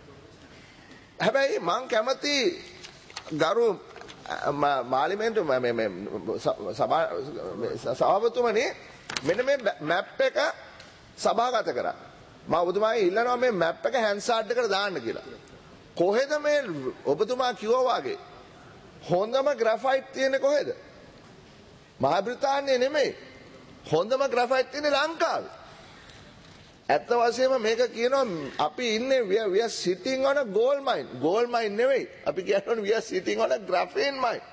හැබැයි මම කැමති ගරු මාලිමෙන්ට මේ සභාපතිතුමනි මෙන්න මේ මැප් එක සභාගත කරා. මම ඔබතුමාගෙන් ඉල්ලනවා මේ මැප් එක හැන්සාඩ් එකට දාන්න කියලා. කොහෙද මේ ඔබතුමා කිව්වා වගේ හොඳම ග්‍රැෆයිට් තියෙන්නේ කොහෙද? මහා බ්‍රිතාන්‍යයේ නෙමෙයි. හොඳම ග්‍රැෆයිට් තියෙන්නේ ලංකාවේ. ඇත්ත වශයෙන්ම මේක කියනවා අපි ඉන්නේ we are, we are sitting on a gold mine. gold mine නෙවෙයි. අපි කියනවා we are sitting on a graphene mine.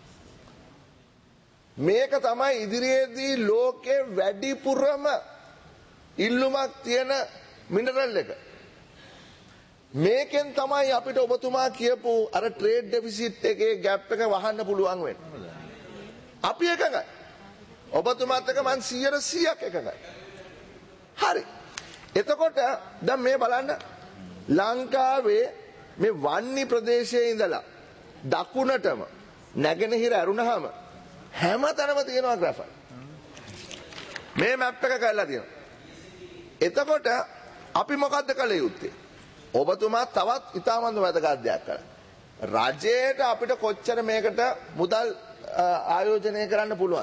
මේක තමයි ඉදිරියේදී ලෝකේ වැඩිපුරම ඉල්ලුමක් තියෙන මිනරල් එක. මේකෙන් තමයි අපිට ඔබතුමා කියපු අර ට්‍රේඩ් ඩෙෆිසිට් එකේ ગેප් එක වහන්න පුළුවන් වෙන්නේ. අපි එකගයි. ඔබතුමාත් එක්ක මං සියයට සීයක් එකගයි. හරි. එතකොට දැන් මේ බලන්න ලංකාවේ මේ වන්නි ප්‍රදේශයේ ඉඳලා දකුණටම නැගෙනහිර ඇරුණාම හැමතැනම තියෙනවා ග්‍රැෆයිට්. මේ මැප් එක කරලා තියෙනවා. එතකොට අපි මොකද්ද කළ යුත්තේ? ඔබතුමා තවත් ඉතාමත් වැදගත් දෙයක් කළා. රජයට අපිට කොච්චර මේකට මුදල් ආයෝජනය කරන්න පුළුවන්?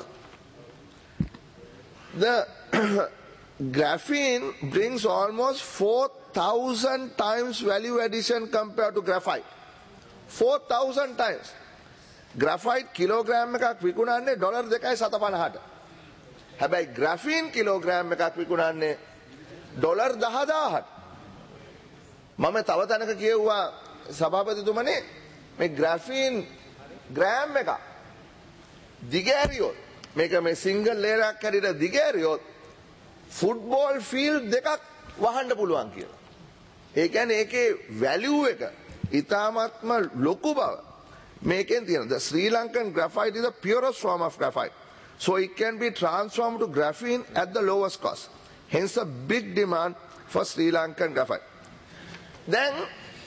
The graphene brings almost four thousand times value addition compared to graphite. four thousand times. Graphite kilogram එකක් විකුණන්නේ ඩොලර් දෙකයි සත පනහට. හැබැයි graphene kilogram එකක් විකුණන්නේ ඩොලර් දහදාහට. මම තව තැනක කියුවා සභාපතිතුමනි මේ graphene ග්‍රෑම් එක දිගෑරියොත් මේක මේ සිංගල් ලේයර් එකක් හැටියට දිගෑරියොත් ෆුට්බෝල් ෆීල්ඩ් දෙකක් වහන්න පුළුවන් කියලා. ඒ කියන්නේ ඒකේ වැලියු එක ඉතාමත්ම ලොකු බව මේකෙන් තියෙනවා. The Sri Lankan graphite is the purest form of graphite. So it can be transformed to graphene at the lowest cost. Hence a big demand for Sri Lankan graphite. දැන්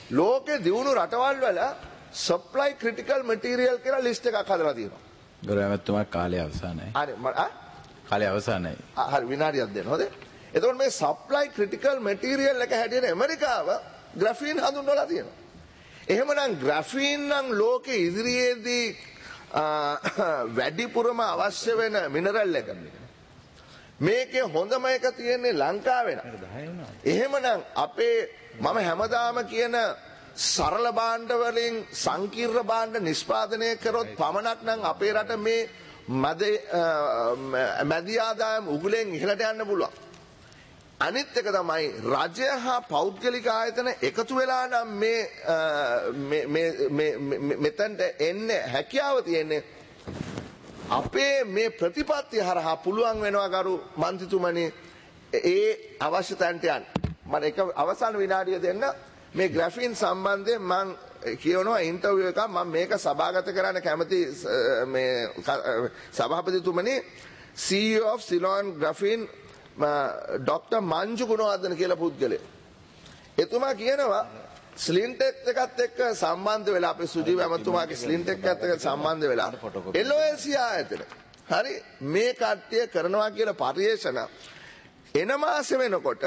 ලෝකේ දියුණු රටවල් වල සප්ලයි ක්‍රිටිකල් මැටීරියල් කියලා list එකක් හදලා තියෙනවා. ගෞරව ඇමතුමා කාලය අවසానයි. හරි ආ කාලය අවසానයි. හරි විනාඩියක් දෙන්න හොඳේ. එතකොට මේ සප්ලයි ක්‍රිටිකල් මැටීරියල් එක හැටියට ඇමරිකාව ග්‍රැෆීන් හඳුන්වලා තියෙනවා. එහෙමනම් ග්‍රැෆීන් නම් ලෝකේ ඉදිරියේදී වැඩිපුරම අවශ්‍ය වෙන මිනරල් එක. මේකේ හොඳම එක තියෙන්නේ ලංකාවේ න එහෙමනම් අපේ මම හැමදාම කියන සරල භාණ්ඩ වලින් සංකීර්ණ භාණ්ඩ නිෂ්පාදනය කරොත් පමණක් නම් අපේ රට මේ මැද මැදි ආදායම් උගුලෙන් ඉහළට යන්න පුළුවන්. අනිත් එක තමයි රජය හා පෞද්ගලික ආයතන එකතු වෙලා නම් මේ මේ මෙතනට එන්නේ හැකියාව තියෙන්නේ අපේ මේ ප්‍රතිපත්ති හරහා පුළුවන් වෙනවා ගරු මන්ත්‍රීතුමනි ඒ අවශ්‍යතාවන්ට යන්න. මම එක අවසාන විනාඩිය දෙන්න මේ ග්‍රැෆීන් සම්බන්ධයෙන් මම කියනවා ඉන්ටර්විව් එකක් මම මේක සභාගත කරන්න කැමති මේ සභාපතිතුමනි C E O of Ceylon Graphene doctor Manju Gunawardena කියලා පුද්ගලයා. එතුමා කියනවා ස්ලින්ටෙක් එකත් එක්ක සම්බන්ධ වෙලා අපේ සුජීව ඇමතුමාගේ ස්ලින්ටෙක් එකත් එක්ක සම්බන්ධ වෙලා L O L C ආයතන. හරි මේ කට්ටිය කරනවා කියලා පරිේෂණ එන මාසෙ වෙනකොට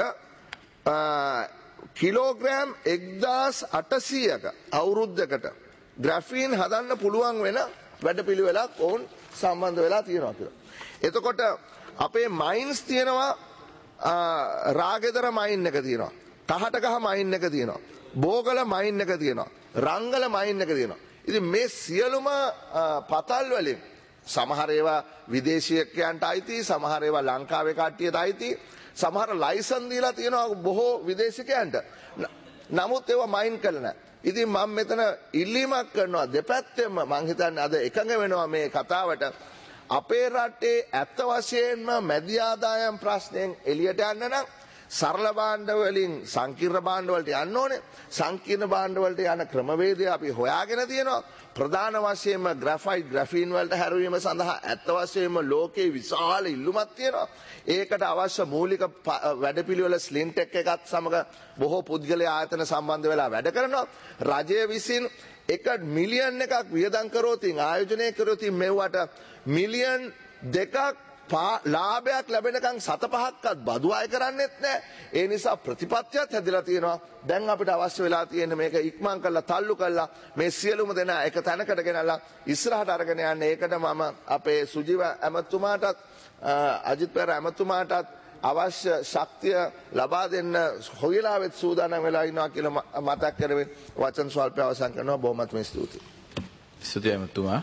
කිලෝග්‍රෑම් එක්දාස් අටසීයක අවුරුද්දකට ග්‍රැෆීන් හදන්න පුළුවන් වෙන වැඩපිළිවෙලක් ඔවුන් සම්බන්ධ වෙලා තියෙනවා කියලා. එතකොට අපේ මයින්ස් තියෙනවා රාගෙදර මයින් එක තියෙනවා. කහටගහ මයින් එක තියෙනවා. බෝගල මයින් එක තියෙනවා. රංගල මයින් එක තියෙනවා. ඉතින් මේ සියලුම පතල් වලින් සමහර ඒවා විදේශීයකයන්ට අයිති, සමහර ඒවා ලංකාවේ කට්ටියට අයිති, සමහර ලයිසන් දීලා තියෙනවා බොහෝ විදේශිකයන්ට. නමුත් ඒවා මයින් කළා නැහැ. ඉතින් මම මෙතන ඉල්ලීමක් කරනවා දෙපැත්තෙම මම හිතන්නේ අද එකඟ වෙනවා මේ කතාවට. අපේ රටේ ඇත්ත වශයෙන්ම මැදි ආදායම් ප්‍රශ්නයෙන් එළියට යන්න නම් සරල භාණ්ඩ වලින් සංකීර්ණ භාණ්ඩ වලට යන්න ඕනේ. සංකීර්ණ භාණ්ඩ වලට යන ක්‍රමවේදය අපි හොයාගෙන තියෙනවා. ප්‍රධාන වශයෙන්ම ග්‍රැෆයිට් ග්‍රැෆීන් වලට හැරවීම සඳහා ඇත්ත වශයෙන්ම ලෝකේ විශාල ඉල්ලුමක් තියෙනවා. ඒකට අවශ්‍ය මූලික වැඩපිළිවෙල ස්ලින්ටෙක් එකත් සමග බොහෝ පුද්ගලයා ආයතන සම්බන්ධ වෙලා වැඩ කරනවා. රජය විසින් එක මිලියන් එකක් වියදම් කරොත් ආයෝජනය කරොත් මෙවට මිලියන් දෙකක් ලාභයක් ලැබෙනකන් සත පහක්වත් බදු අය කරන්නෙත් නැහැ. ඒ නිසා ප්‍රතිපත්තියක් හැදිලා තියෙනවා. දැන් අපිට අවශ්‍ය වෙලා තියෙන්නේ මේක ඉක්මන් කරලා තල්ලු කරලා මේ සියලුම දෙනා එක තැනකට ගෙනල්ලා ඉස්සරහට අරගෙන යන්න. ඒකට මම අපේ සුජීව ඇමතුමාටත් අජිත් පෙර ඇමතුමාටත් අවශ්‍ය ශක්තිය ලබා දෙන්න හොයලා වෙත් සූදානම් වෙලා ඉන්නවා කියලා මතක් කරමින් වචන ස්වල්පය අවසන් කරනවා. බොහොමත්ම ස්තුතියි. ස්තුතියි ඇමතුමා.